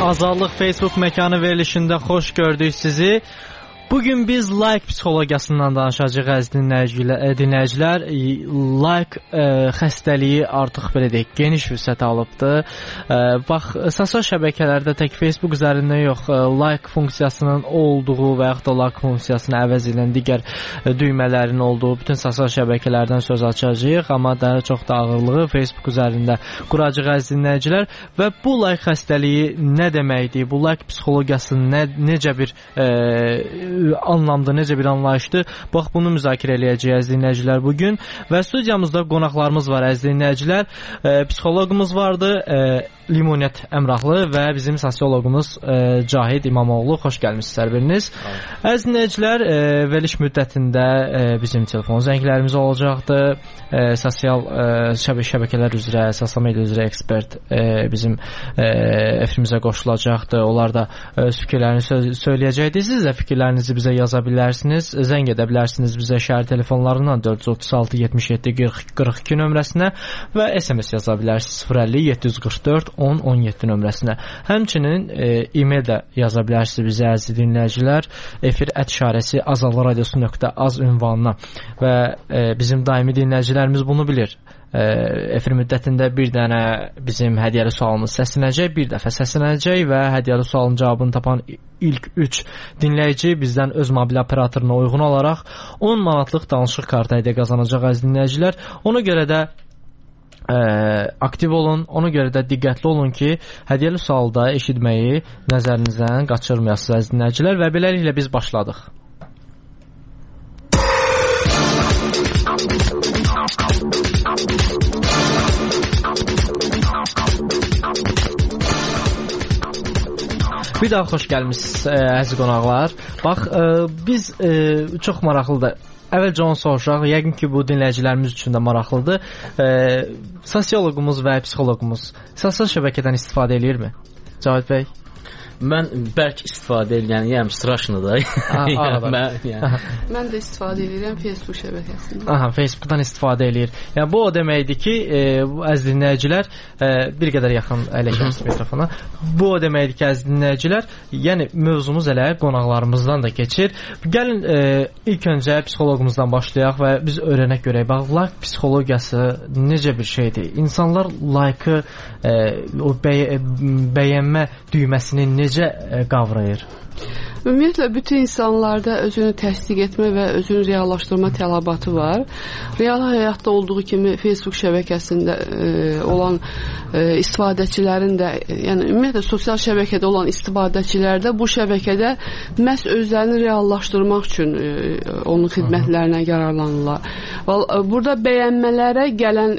Azadlıq Facebook məkanı verilişində xoş gördük sizi. Bugün biz like psixologiyasından danışacağıq əziz dinləyicilər. Like xəstəliyi artıq belə deyək, geniş vüsət alıbdır. Bax, sosial şəbəkələrdə tək Facebook üzərində yox, like funksiyasının olduğu və yaxud da like funksiyasını əvəz edən digər düymələrin olduğu bütün sosial şəbəkələrdən söz açacağıq, amma daha çox da ağırlığı Facebook üzərində quracağıq əziz dinləyicilər. Və bu like xəstəliyi nə deməkdir? Bu like psixologiyası necə bir anlamda, necə bir anlayışdır? Bax, bunu müzakirə eləyəcəyik əziz dinləyicilər bugün. Və studiyamızda qonaqlarımız var əziz dinləyicilər. Psixoloqumuz vardı, Limonət Əmrahlı və bizim sosioloqumuz Cahid İmamoğlu. Xoş gəlmişsiniz hər biriniz. Əziz dinləyicilər, veriliş müddətində bizim telefon zənglərimiz olacaqdır. Sosial şəbəkələr üzrə, sosial media üzrə ekspert bizim efrimizə qoşulacaqdır. Onlar da öz fikirlərini söyləyəcəkdir. Siz də fikirlərinizi bizə yaza bilərsiniz. Zəng edə bilərsiniz bizə şəhər telefonlarından 436 77 42 nömrəsinə və SMS yaza bilərsiniz 050 744 10 17 nömrəsinə. Həmçinin e-mail də yaza bilərsiniz bizə əziz dinləyicilər. efir@ azadlıqradiosu.az ünvanına və bizim daimi dinləyicilərimiz bunu bilir. Efir müddətində bir dənə bizim hədiyyəli sualımız səslənəcək, bir dəfə səslənəcək və hədiyyəli sualın cavabını tapan ilk 3 dinləyici bizdən öz mobil operatoruna uyğun olaraq 10 manatlıq danışıq kartı hədiyyə qazanacaq əziz dinləyicilər. Ona görə də aktiv olun, ona görə də diqqətli olun ki, hədiyyəli sualda eşitməyi nəzərinizdən qaçırmayasınız əziz dinləyicilər və beləliklə biz başladıq. Bir daha xoş gəlmişsiniz əziz qonaqlar. Bax, biz çox maraqlıdır. Əvvəlcə onu soruşaq, yəqin ki, bu dinləyicilərimiz üçün də maraqlıdır. Sosioloqumuz və psixoloqumuz sosial şəbəkədən istifadə edirmi? Cavit bəy? Mən bəlkə istifadə edirəm, yəni straşlıdır. Mən də istifadə edirəm Facebook şəbəkəsindən. Aha, Facebookdan istifadə edir. Yəni bu o deməkdir ki, əziz dinləyicilər, bir qədər yaxın əyləşərsiniz mikrofona. Bu o deməkdir ki, əziz dinləyicilər, yəni mövzumuz elə qonaqlarımızdan da keçir. Gəlin ilk öncə psixoloqumuzdan başlayaq və biz öyrənək görək. Bax, like psixologiyası necə bir şeydir? İnsanlar like-ı, o bəyənmə düyməsini necə qavrayır? Ümumiyyətlə, bütün insanlarda özünü təsdiq etmə və özünü reallaşdırma tələbatı var. Real həyatda olduğu kimi Facebook şəbəkəsində olan istifadəçilərin də, yəni ümumiyyətlə sosial şəbəkədə olan istifadəçilər də bu şəbəkədə məhz özlərini reallaşdırmaq üçün onun xidmətlərinə yararlanırlar. Burada bəyənmələrə gələn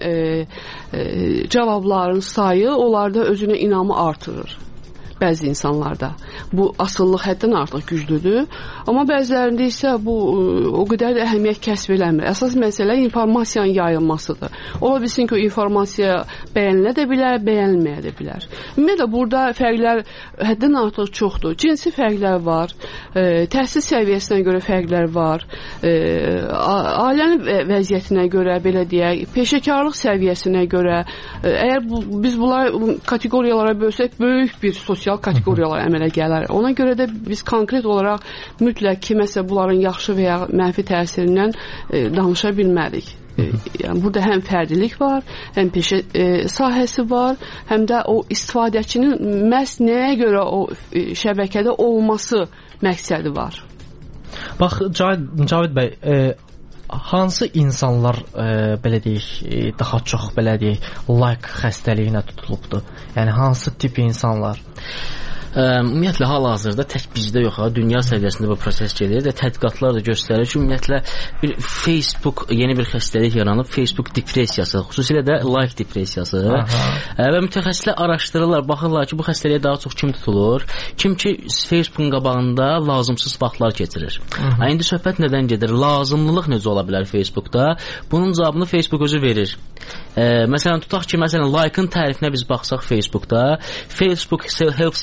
cavabların sayı onlarda özünə inamı artırır. Bəzi insanlarda bu asıllıq həddən artıq güclüdür, amma bəzilərində isə bu o qədər də əhəmiyyət kəsb eləmir. Əsas məsələ informasiyanın yayılmasıdır. Ola bilsin ki, o informasiya bəyənilə də bilər, bəyənilməyə də bilər. Ümumiyyətlə, burada fərqlər həddən artıq çoxdur. Cinsi fərqlər var, təhsil səviyyəsinə görə fərqlər var, ailənin vəziyyətinə görə, belə deyək, peşəkarlıq səviyyəsinə görə. Əgər biz bunları kateqoriyalara bölsək, böyük bir sosial kateqoriyalar əmələ gələr. Ona görə də biz konkret olaraq mütləq kiməsə bunların yaxşı və ya mənfi təsirindən danışa bilmərik. Yəni burada həm fərdilik var, həm peşə sahəsi var, həm də o istifadəçinin məhz nəyə görə o şəbəkədə olması məqsədi var. Bax, Cavid bəy, hansı insanlar belə deyək, daha çox belə deyək, like xəstəliyinə tutulubdur? Yəni hansı tip insanlar? Ümumiyyətlə, hal-hazırda tək bizdə yox, dünya səviyyəsində bu proses gedir və tədqiqatlar da göstərir ki, ümumiyyətlə bir Facebook yeni bir xəstəlik yaranıb, Facebook depressiyası, xüsusilə də like depressiyası. Və mütəxəssislər araşdırırlar, baxırlar ki, bu xəstəliyə daha çox kim tutulur? Kim ki, Facebookun qabağında lazımsız vaxtlar keçirir. İndi söhbət nədən gedir? Lazımlılıq necə ola bilər Facebookda? Bunun cavabını Facebook özü verir. Məsələn, tutaq ki, like-ın tərifinə biz baxsaq Facebookda, Facebook Help Center deyə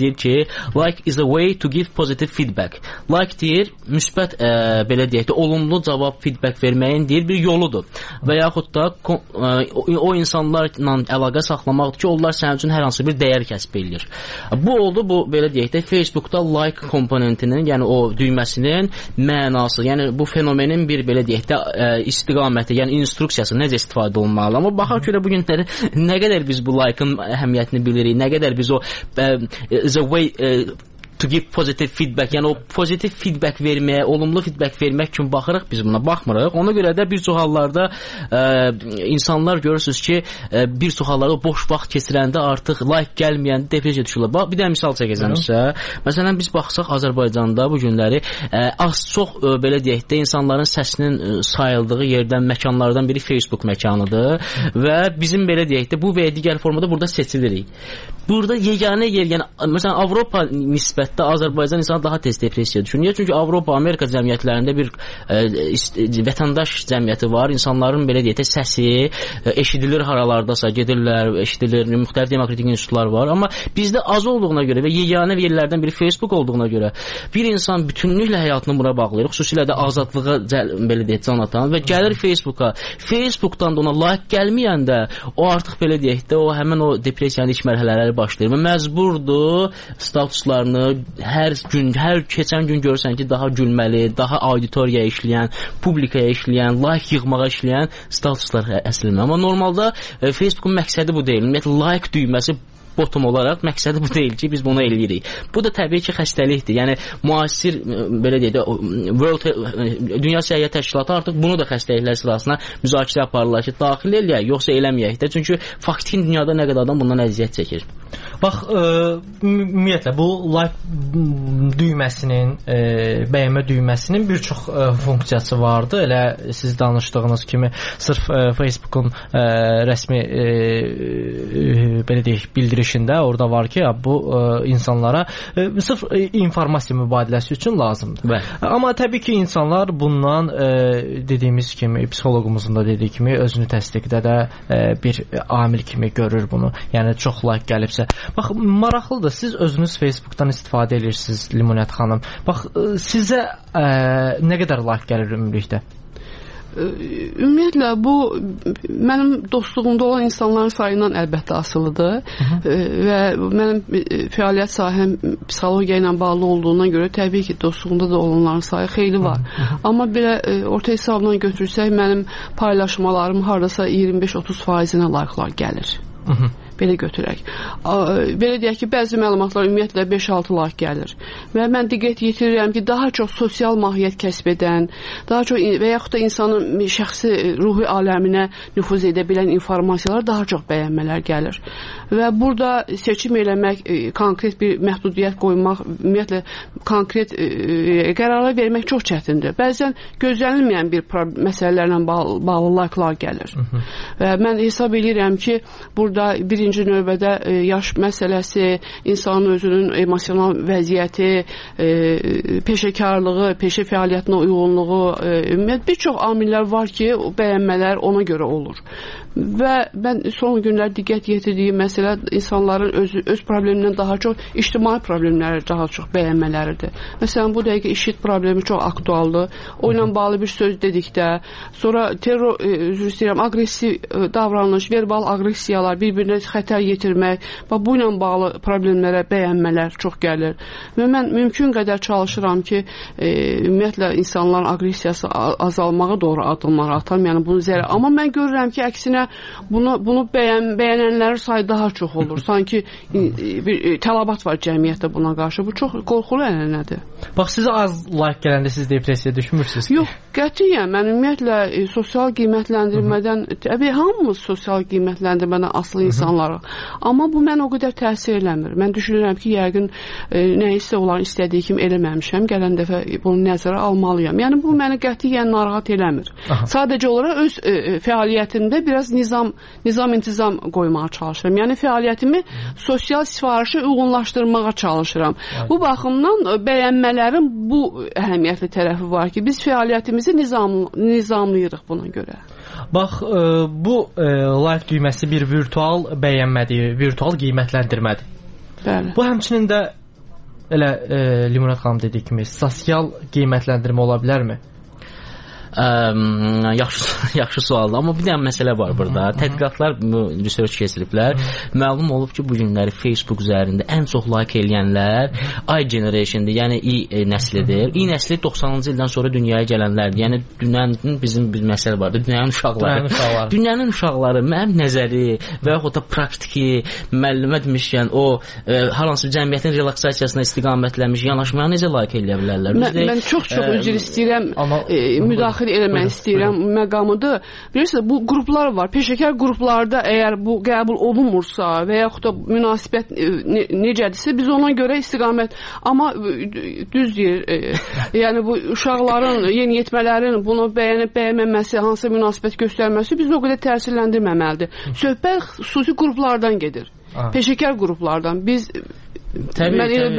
deyir ki, like is a way to give positive feedback. Like deyir, müsbət belə deyək də, olumlu cavab, feedback verməyin deyir bir yoludur. Və yaxud da o insanlarla əlaqə saxlamaqdır ki, onlar sənin üçün hər hansı bir dəyər kəsb edir. Bu oldu, bu belə deyək də, Facebookda like komponentinin, yəni o düyməsinin mənası, yəni bu fenomenin bir belə deyək də istiqaməti, yəni instruksiyası necə istifadə olunmalı. Amma baxaq görə bu günləri nə qədər biz bu like-ın əhəmiyyətini bilirik, nə qədər biz o is a way to give positive feedback, yəni o pozitiv feedback verməyə, olumlu feedback vermək üçün baxırıq, biz buna baxmırıq. Ona görə də bir çox hallarda insanlar görürsünüz ki, bir çox hallarda boş vaxt keçirəndə artıq like gəlməyəndə depressiyaya düşürlər. Bir də misal çəkəcəm sizə. Məsələn, biz baxsaq Azərbaycanda bu günləri az-çox belə deyək də insanların səsinin sayıldığı yerdən, məkanlardan biri Facebook məkanıdır və bizim belə deyək də bu və digər formada burada seçilirik. Burada yeganə yer, yəni məsələn Avropa nisbətdə Azərbaycan insanı daha tez depressiyaya düşür. Niyə? Çünki Avropa, Amerika cəmiyyətlərində bir vətəndaş cəmiyyəti var. İnsanların belə deyək də səsi eşidilir haralardasa, gedirlər, eşidilir, müxtəlif demokratik institutlar var. Amma bizdə az olduğuna görə və yeganə yerlərdən biri Facebook olduğuna görə bir insan bütünlüklə həyatını buna bağlayır. Xüsusilə də azadlığa belə deyək can atan və gəlir Facebooka. Facebookdan da ona like gəlməyəndə o artıq belə deyək də o həmin o depressiyanın ilk mərhələləri başlayır və məcburdur statuslarını hər keçən gün görürsən ki, daha gülməli, daha auditoriyaya işləyən, publikaya işləyən, like yığmağa işləyən statuslar əslində. Amma normalda Facebookun məqsədi bu deyil. Ümumiyyətlə like düyməsi bottom olaraq məqsədi bu deyil ki, biz bunu eləyirik. Bu da təbii ki, xəstəlikdir. Yəni müasir belə deyək də Dünya Səhiyyə Təşkilatı artıq bunu da xəstəliklər sırasına müzakirə aparırlar ki, daxil eləyək, yoxsa eləməyək də. Çünki faktiki dünyada nə qədər adam bundan əziyyət çəkir. Bax, ümumiyyətlə bu like düyməsinin, bəyənmə düyməsinin bir çox funksiyası vardı. Elə siz danışdığınız kimi sırf Facebookun rəsmi belə deyək bildirişində orada var ki, bu insanlara sırf informasiya mübadiləsi üçün lazımdır. Bəli. Amma təbii ki, insanlar bundan dediyimiz kimi, psixoloqumuzun da dediyi kimi özünü təsdiqdə də bir amil kimi görür bunu. Yəni çox like gəlibsə. Bax, maraqlıdır. Siz özünüz Facebookdan istifadə edirsiniz, Limonət xanım. Bax, sizə nə qədər like gəlir ümumilikdə? Ümumiyyətlə bu mənim dostluğumda olan insanların sayından əlbəttə asılıdır. Və mənim fəaliyyət sahəm psixologiya ilə bağlı olduğuna görə təbii ki, dostluğumda da olanların sayı xeyli var. Amma belə orta hesabla götürsək, mənim paylaşmalarım hardasa 25-30%-nə like'lar gəlir. Belə götürək. Belə deyək ki, bəzi məlumatlar ümumiyyətlə 5-6 like gəlir. Və mən diqqət yetirirəm ki, daha çox sosial mahiyyət kəsb edən, daha çox və yaxud da insanın şəxsi ruhi aləminə nüfuz edə bilən informasiyalar daha çox bəyənmələr gəlir. Və burada seçim eləmək, konkret bir məhdudiyyət qoymaq, ümumiyyətlə konkret qərarlar vermək çox çətindir. Bəzən gözlənilməyən bir məsələlərlə bağlı like'lar gəlir. Və mən hesab edirəm ki, burada birinci növbədə yaş məsələsi, insanın özünün emosional vəziyyəti, peşəkarlığı, peşə fəaliyyətinə uyğunluğu, bir çox amillər var ki, bəyənmələr ona görə olur. Və mən son günlər diqqət yetirdiyim məsələ insanların öz problemindən daha çox ictimai problemləri daha çox bəyənmələridir. Məsələn, bu dəqiqə işit problemi çox aktualdır. O ilə bağlı bir söz dedikdə, sonra terror, üzr istəyirəm, aqressiv davranış, verbal aqressiyalar, bir-birinə xətər yetirmək, bu ilə bağlı problemlərə bəyənmələr çox gəlir. Və mən mümkün qədər çalışıram ki, ümumiyyətlə insanların aqressiyası azalmağa doğru addımlar atam, yəni bunu zərər. Amma mən görürəm ki, əksinə bunu bəyənənlərin sayı daha çox olur. Sanki bir tələbat var cəmiyyətdə buna qarşı. Bu çox qorxulu ənənədir. Bax, sizə az like gələndə siz depressiyaya düşmürsünüz? Yox, qətiyyən. Mən ümumiyyətlə sosial qiymətləndirmədən, hamımız sosial qiymətləndirmədən asılı insanlarıq. Amma bu mən o qədər təsir eləmir. Mən düşünürəm ki, yəqin nəyisə olan istədiyi kimi eləməmişəm. Gələn dəfə bunu nəzərə almalıyam. Yəni bu məni qətiyyən narahat eləmir. Sadəcə olaraq öz fəaliyyətimdə biraz nizam-intizam qoymağa çalışıram. Yəni fəaliyyətimi sosial sifarişə uyğunlaşdırmağa çalışıram. Bu baxımdan bəyənmələrin bu əhəmiyyətli tərəfi var ki, biz fəaliyyətimizi nizamlayırıq buna görə. Bax, bu like düyməsi bir virtual bəyənmədir, virtual qiymətləndirmədir. Bəli. Bu həmçinin də elə Limonad xanım dediyi kimi sosial qiymətləndirmə ola bilərmi? Yaxşı sualdır, amma bir dənə məsələ var burada. Tədqiqatlar, research keçiriblər. Məlum olub ki, bu günləri Facebook üzərində ən çox like eləyənlər I generation'dir, yəni I nəslidir. I nəsli 90-cı ildən sonra dünyaya gələnlərdir. Yəni dünyanın bizim bir məsələ vardı, dünyanın uşaqları. Dünyanın uşaqları mənim nəzəri və yaxud da praktiki müəllimə demişkən o hər hansı cəmiyyətin relaksasiyasına istiqamətlənmiş yanaşmaya necə like eləyə bilərlər? Mən çox üzr istəyirəm. Müdaxilə eləmək istəyirəm məqamıdır. Bilirsiniz, bu qruplar var. Peşəkar qruplarda əgər bu qəbul olunmursa və yaxud da münasibət necədirsə, biz ona görə istiqamət. Amma düz deyir, yəni bu uşaqların, yeniyetmələrin bunu bəyənib bəyənməməsi, hansı münasibət göstərməsi bizi o qədər təsirləndirməməlidir. Söhbət xüsusi qruplardan gedir. Peşəkar qruplardan. Biz Təbii,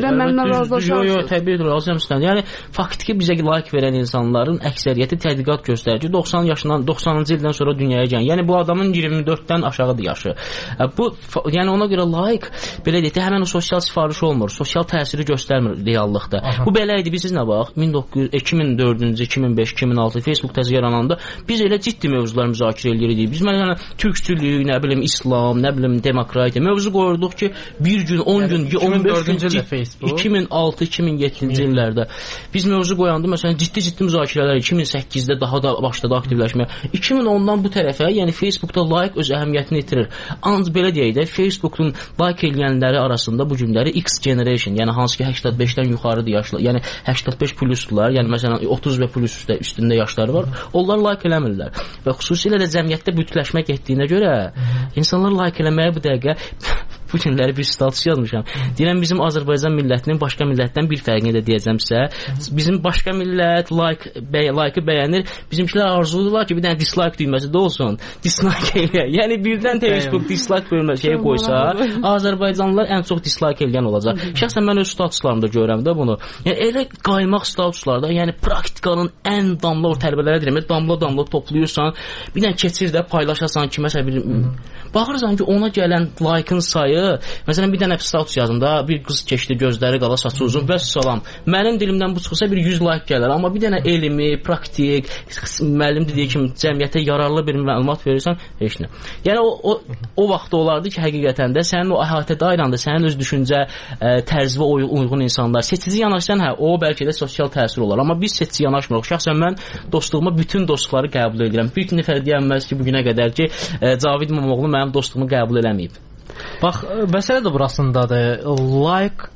razıyam sizdən. Yəni faktiki bizə like verən insanların əksəriyyəti tədqiqat göstərir ki, 90-cı ildən sonra dünyaya gələn. Yəni bu adamın 24-dən aşağıdır yaşı. Bu yəni ona görə like belə deyək, həmin o sosial sifariş olmur, sosial təsiri göstərmir reallıqda. Bu belə idi. Biz nə bax, 2004-cü, 2005, 2006 Facebook təzə yarananda biz elə ciddi mövzular müzakirə edirik. Biz məsələn türkçülük, nə bilim İslam, nə bilim demokratiya mövzu qoyurduq ki, bir gün, 10 gün, 2004-cü ildə Facebook 2006-2007-ci illərdə biz mövzu qoyanda məsələn ciddi müzakirələr 2008-də daha da başladı aktivləşməyə. 2010-dan bu tərəfə, yəni Facebookda like öz əhəmiyyətini itirir. Ancaq belə deyək də Facebookun like eləyənləri arasında bu günləri X generation, yəni hansı ki 85-dən yuxarıdır yaşlı, yəni 85 plusdular, yəni məsələn 30 və plus üstündə yaşları var. Onlar like eləmirlər. Və xüsusilə də cəmiyyətdə bütünləşmə getdiyinə görə insanlar like eləməyə bu dəqiqə bu günləri bir status yazmışam. Deyirəm bizim Azərbaycan millətinin başqa millətdən bir fərqini də deyəcəm sizə. Bizim başqa millət like-ı bəyənir. Bizimkilər arzuluyorlar ki, bir dənə dislike düyməsi də olsun. Dislike eləyək. Yəni birdən Facebook dislike bölməsi şeyi qoysa, Azərbaycanlılar ən çox dislike eləyən olacaq. Şəxsən mən öz statuslarımda görürəm də bunu. Yəni elə qaymaq statuslarda, yəni praktikanın ən damla o tərbiyyələrə deyirəm, damla toplayırsan, bir dənə keçir də paylaşasan kiməsə bir baxırsan ki, ona gələn like-ın sayı, məsələn bir dənə status yazım da, bir qız keçdi, gözləri qala, saçı uzun və salam. Mənim dilimdən bu çıxırsa bir 100 like gələr, amma bir dənə elmi, praktik, müəllim dediyi kimi cəmiyyətə yararlı bir məlumat verirsən, heç nə. Yəni o vaxt olardı ki, həqiqətən də sənin o əhatə dairəndə sənin öz düşüncə tərzivə uyğun insanlar seçici yanaşsan, hə, o bəlkə də sosial təsir olar, amma biz seçici yanaşmırıq. Şəxsən mən dostluğuma bütün dostları qəbul edirəm. Bir nəfər deyənməz ki, bu günə qədər ki, Cavid İmamoğlu mənim dostluğumu qəbul eləməyib. Bax, məsələ də burasındadır. Like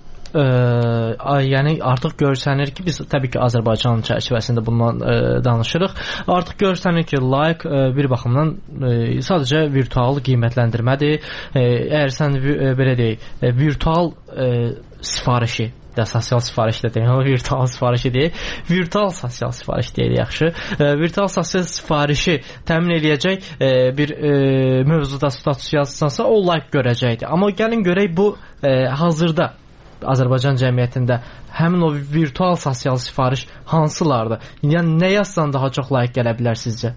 yəni artıq görsənir ki, biz təbii ki Azərbaycan çərçivəsində bundan danışırıq. Artıq görsənir ki, like bir baxımdan sadəcə virtual qiymətləndirmədir. Əgər sən belə deyək, virtual sifarişi də sosial sifariş də deyil, o virtual sifarişi deyil. Virtual sosial sifariş deyil, yaxşı. Virtual sosial sifarişi təmin eləyəcək bir mövzuda status yazsansa, o like görəcəkdir. Amma gəlin görək bu hazırda Azərbaycan cəmiyyətində həmin o virtual sosial sifariş hansılardır? Yəni nə yazsan daha çox like gələ bilər sizcə?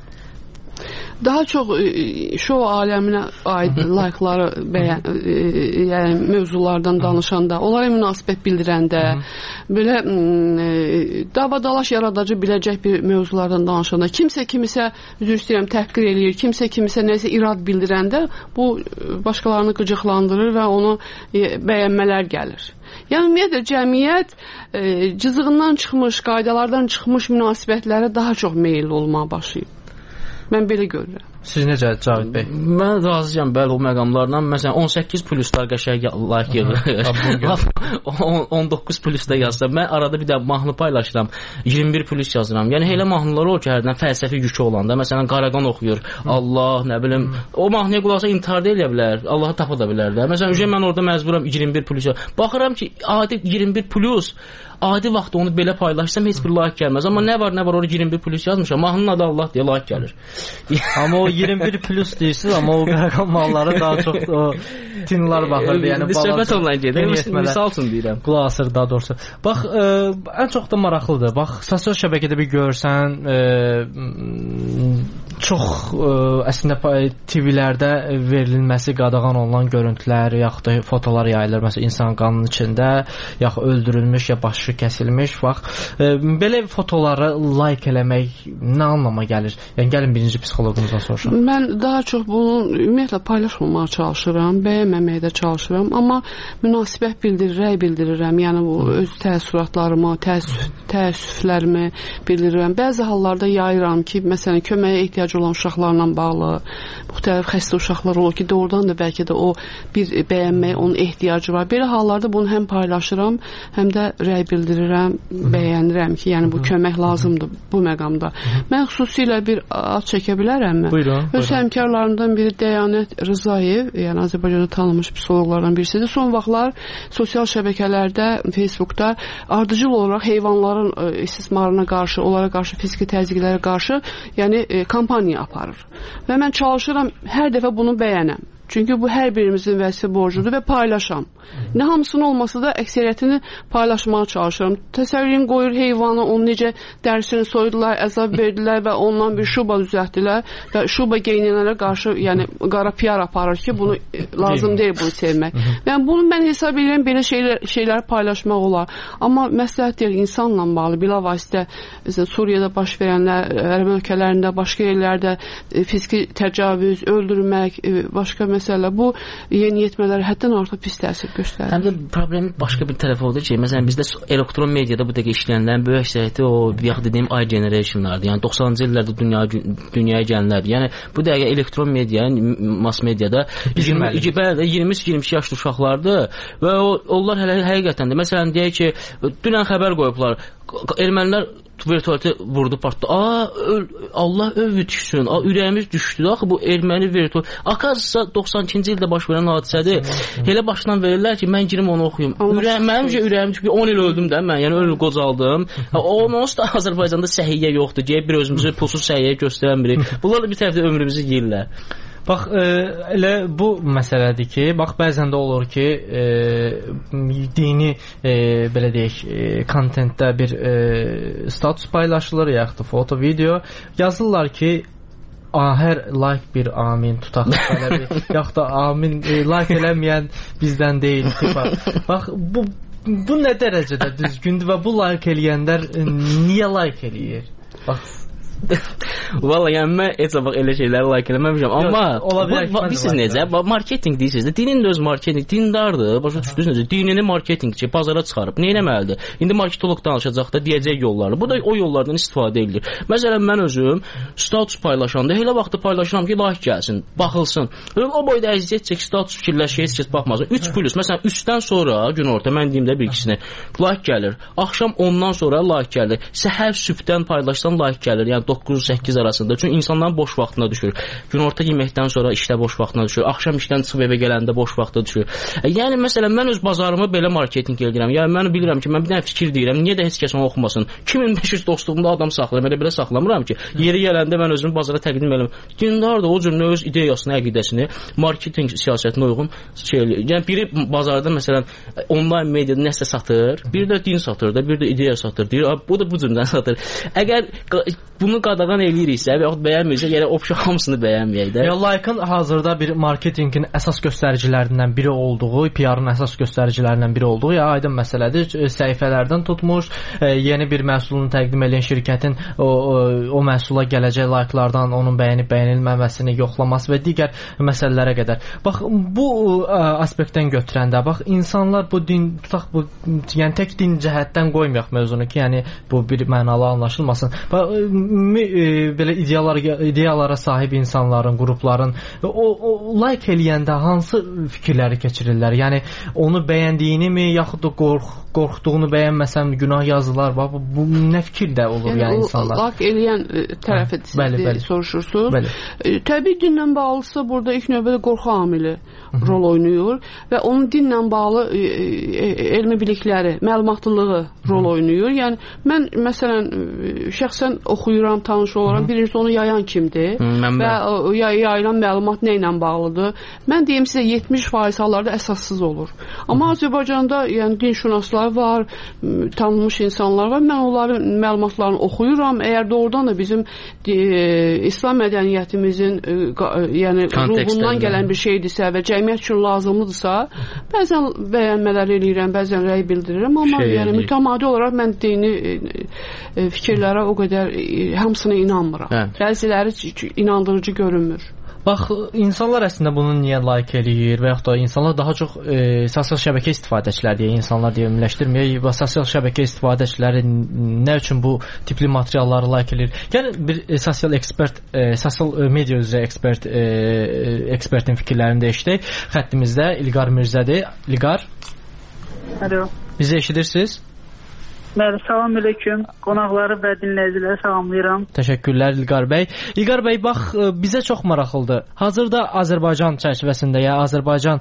Daha çox şou aləminə aid like-ları yəni mövzulardan danışanda, onlara münasibət bildirəndə, belə davadalaş yaradacı biləcək bir mövzulardan danışanda, kimsə kimisə üzr istəyirəm təhqir eləyir, kimsə kimisə nəsə irad bildirəndə bu başqalarını qıcıqlandırır və onu bəyənmələr gəlir. Yəni ümumiyyətlə cəmiyyət cızığından çıxmış, qaydalardan çıxmış münasibətlərə daha çox meyilli olmağa başlayıb. Mən belə görürəm. Siz necə Cavid bəy? Mən razıyam bəli o məqamlarla. Məsələn 18 pluslar qəşəng like yığır. 19 plusda yazsam, mən arada bir də mahnı paylaşıram. 21 plus yazıram. Yəni elə mahnılar o ki, hərdən fəlsəfi yükü olanda, məsələn Qaraqan oxuyur. Allah, nə bilim, o mahnıya qulaq assa intihar da eləyə bilər. Allahı tapa da bilər də. Məsələn, mən orada məcburam 21 plus. Baxıram ki, adi 21 plus adi vaxtda onu belə paylaşsam heç bir like gəlməz. Amma nə var orada 21 plus yazmışam. Mahnının adı Allah deyə like gəlir. Amma o 21 plus deyirsiniz, amma o Qaraqan malları daha çox o tinlar baxırdı. Yəni söhbət ondan gedir. Misal üçün deyirəm. Qulaq asır daha doğrusu. Bax, ən çox da maraqlıdır. Bax, sosial şəbəkədə bir görsən, çox əslində TV-lərdə verilməsi qadağan olunan görüntülər, yaxud da fotolar yayılır. Məsələn, insan qanının içində, yaxud öldürülmüş, ya başı kəsilmiş. Belə fotoları like eləmək nə anlama gəlir? Yəni gəlin birinci psixoloqumuzdan soruşaq. Mən daha çox bunu ümumiyyətlə paylaşmamağa çalışıram, bəyənməməyə də çalışıram, amma münasibət rəy bildirirəm. Yəni bu öz təəssüratlarımı, təəssüflərimi bildirirəm. Bəzi hallarda yayıram ki, məsələn, köməyə ehtiyac olan uşaqlarla bağlı, müxtəlif xəstə uşaqlar olur ki, doğrudan da bəlkə də o bir bəyənməyə onun ehtiyacı var. Belə hallarda bunu həm paylaşıram, həm də rəy bildirirəm, bəyənirəm ki, yəni bu kömək lazımdır bu məqamda. Mən xüsusilə bir ad çəkə bilərəmmi? Buyurun. Öz həmkarlarımdan biri Dəyanət Rızayev, yəni Azərbaycanda tanınmış psixoloqlardan birisidir. Son vaxtlar sosial şəbəkələrdə, Facebookda ardıcıl olaraq heyvanların istismarına qarşı, onlara qarşı fiziki təzyiqlərə qarşı, yəni kampaniya aparır. Və mən çalışıram hər dəfə bunu bəyənəm. Çünki bu hər birimizin vəzifə borcudur və paylaşam. Nə hamısının olmasa da əksəriyyətini paylaşmağa çalışıram. Təsəvvürün qoyur heyvanı, onu necə dərisini soydular, əzab verdilər və ondan bir şuba düzəltdilər və şuba geyinənlərə qarşı, yəni qara PR aparır ki, bunu lazım deyil bunu sevmək. Yəni bunu mən hesab edirəm, belə şeyləri paylaşmaq olar. Amma məsləhət deyil, insanla bağlı, bilavasitə Suriyada baş verənlər, Ərəb ölkələrində, başqa yerlərdə fiziki təcavüz, öldürmək, başqa məsələ, bu yeniyetmələrə həddən artıq pis təsir göstərir. Həm də problemi başqa bir tərəf oldu ki, məsələn bizdə elektron mediada bu dəqiqə işləyənlərin böyük əksəriyyəti o yaxud dediyim i-generationlardır. Yəni 90-cı illərdə dünyaya gələnlərdir. Yəni bu dəqiqə elektron media, mass mediada 20-22 yaşlı uşaqlardır və onlar hələ həqiqətən də məsələn deyək ki, dünən xəbər qoyublar, ermənilər vertolyatı vurdu, partdı. Allah övü düşsün. Ürəyimiz düşdü. Axı bu erməni vertolyat. Akazsa 92-ci ildə baş verən hadisədir. Elə başdan verirlər ki, mən girim onu oxuyum. Mənimcə ürəyim düşdü. 10 il öldüm də mən. Yəni öyle qocaldım. Onsuz da Azərbaycanda səhiyyə yoxdur. Deyək bir özümüzü pulsuz səhiyyə göstərən biri. Bunlar da bir tərəfdə ömrümüzü yeyirlər. Bax, elə bu məsələdir ki, bax, bəzən də olur ki, dini, belə deyək, kontentdə bir status paylaşılır, yaxud da foto, video. Yazırlar ki, hər like bir amin tutaq, yaxud da amin like eləməyən bizdən deyil. Bax, bu nə dərəcədə düzgündür və bu like eləyənlər niyə like eləyir? Bax, Valla yəni mən heç vaxt elə şeyləri like eləməmişəm, amma siz necə? Marketinq deyirsiniz də, dinin də öz marketinq, dindardır, başa düşdünüz necə? Dinini marketinqçi bazara çıxarıb, nə eləməlidir? İndi marketoloq danışacaq da, deyəcək yollarını. Bu da o yollardan istifadə edilir. Məsələn, mən özüm status paylaşanda, elə vaxtda paylaşıram ki, like gəlsin, baxılsın. O boyda əziyyət çək, status fikirləşir, heç kəs baxmasın. 3+, məsələn, 3-dən sonra günorta, mən deyim də bir ikisini, like gəlir. Axşam 10-dan sonra like gəlir. Səhər sübhdən paylaşsan like gəlir. Yəni 9-8 arasında. Çünki insanların boş vaxtına düşür. Günorta yeməkdən sonra işdə boş vaxtına düşür. Axşam işdən çıxıb evə gələndə boş vaxtda düşür. Yəni məsələn mən öz bazarımı belə marketinq edirəm. Yəni mən bilirəm ki, mən bir dənə fikir deyirəm. Niyə də heç kəs onu oxumasın? 2500 dostluğumda adam saxlayıram. Elə belə saxlamıram ki, yeri gələndə mən özümü bazara təqdim edirəm. Dindar da o cür öz ideyasını, əqidəsini marketinq siyasətinə uyğun şey eləyir. Yəni biri bazarda məsələn onlayn mediada nəsə satır, biri də din satır da, biri də ideya satır. Deyir, bu da bu cürdən satır. Əgər bunu qadağan eləyiriksə və yaxud bəyənmirsə, yəni opsiya hamısını bəyənməyək də. Ya like-ın hazırda bir marketinqin əsas göstəricilərindən biri olduğu, PR-ın əsas göstəricilərindən biri olduğu ya aydın məsələdir. Səhifələrdən tutmuş, yeni bir məhsulunu təqdim edən şirkətin o məhsula gələcək like-lardan onun bəyənib bəyənilməməsini yoxlaması və digər məsələlərə qədər. Bax bu aspektdən götürəndə, bax insanlar bu din tutaq bu yəni tək din cəhətdən qoymayaq mövzunu ki, yəni bu bir mənalı anlaşılmasın. Bax belə ideyalara sahib insanların, qrupların o like eləyəndə hansı fikirləri keçirirlər? Yəni onu bəyəndiyini mi, yaxud da qorxduğunu bəyənməsəm günah yazılar? Bu nə fikirdə olur yəni insanlar? Like eləyən tərəfi soruşursunuz. Təbii dinlə bağlısa burada ilk növbədə qorxu amili rol oynayır və onun dinlə bağlı elmi bilikləri, məlumatlılığı rol oynayır. Yəni mən məsələn şəxsən oxuyuram, tanış olaram. Birincisi onu yayan kimdir və yayılan məlumat nə ilə bağlıdır. Mən deyim sizə 70% hallarda əsassız olur. Amma Azərbaycanda yəni dinşünaslar var, tanınmış insanlar var. Mən onların məlumatlarını oxuyuram. Əgər doğrudan da bizim İslam mədəniyyətimizin yəni ruhundan gələn bir şeydirsə və cəmiyyət üçün lazımlıdırsa, bəzən bəyənmələr eləyirəm, bəzən rəy bildirirəm, amma yəni mütəmadi olaraq mən dini fikirlərə o qədər hamısına inanmıram. Bəziləri inandırıcı görünmür. Bax, insanlar əslində bunu niyə like eləyir və yaxud da insanlar daha çox sosial şəbəkə istifadəçiləri deyə insanlar deyə ümumiləşdirməyək və sosial şəbəkə istifadəçiləri nə üçün bu tipli materialları like eləyir? Yəni bir sosial ekspert, sosial media üzrə ekspertin fikirlərini də eşidək. Xəttimizdə İlqar Mirzədir. İlqar? Alo. Bizi eşidirsiniz? Bəli, salam aleyküm. Qonaqları və dinləyiciləri salamlayıram. Təşəkkürlər İlqar bəy. İlqar bəy, bax, bizə çox maraqlıdır. Hazırda Azərbaycan çərçivəsində ya Azərbaycan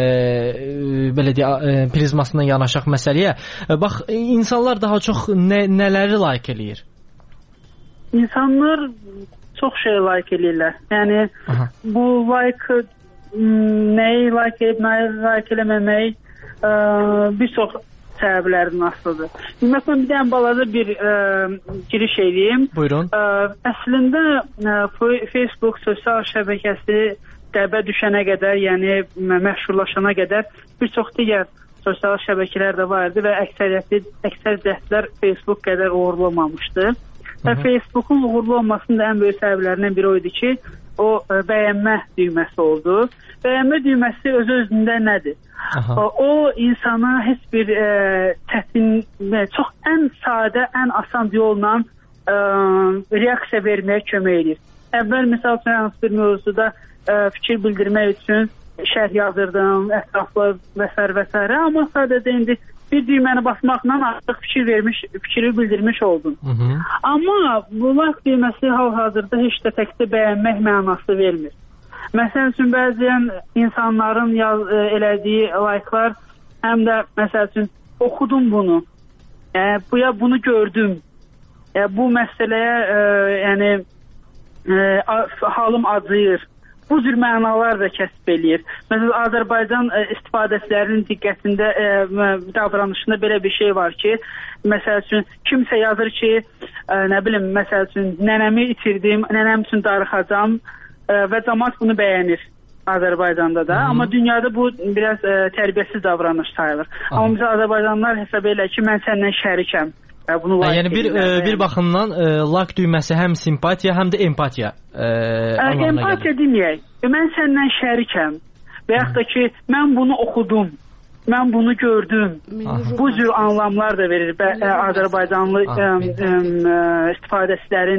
belə deyə prizmasından yanaşaq məsələyə. Bax, insanlar daha çox nələri like eləyir? İnsanlar çox şey like eləyirlər. Yəni bu like nəyi like edib, nəyi like eləməmək bir çox səbəblərinin asılıdır. Məsələn, bir dənə balaca bir giriş edeyim. Buyurun. Əslində Facebook sosial şəbəkəsi qəbə düşənə qədər, yəni məşhurlaşana qədər bir çox digər sosial şəbəkələr də var idi və əksər cəhdlər Facebook qədər uğurlu olmamışdı. Və Facebookun uğurlu olmasının da ən böyük səbəblərindən biri o idi ki, o bəyənmə düyməsi oldu. Bəyənmə düyməsi öz-özündə nədir? O insana heç bir çətin, çox ən sadə, ən asan yolla reaksiya verməyə kömək edir. Əvvəl misal üçün hansı bir mövzuda fikir bildirmək üçün şərh yazırdım, ətraflı və s. Amma sadəcə indi bir düyməni basmaqla artıq fikri bildirmiş oldum. Amma bu like düyməsi hal-hazırda heç də təkcə bəyənmək mənası vermir. Məsəl üçün, bəzən insanların elədiyi like'lar həm də, məsəl üçün, oxudum bunu, bunu gördüm, bu məsələyə halım acıyır. Bu cür mənalar da kəsb eləyir. Məsələn, Azərbaycan istifadəçilərinin diqqətində, davranışında belə bir şey var ki, məsəl üçün, kimsə yazır ki, nə bilim, məsəl üçün, nənəmi itirdim, nənəm üçün darıxacam, və cəmaət bunu bəyənir Azərbaycanda da. Amma dünyada bu biraz tərbiyəsiz davranış sayılır. Amma biz Azərbaycanlılar hesab elə ki, mən səndən şərikəm. Yəni bir baxımdan like düyməsi həm simpatiya, həm də empatiya empatiya deməyək. Mən səndən şərikəm. Və yaxud da ki, mən bunu oxudum. Mən bunu gördüm. Bu cür anlamlar da verir Azərbaycanlı istifadəçilərin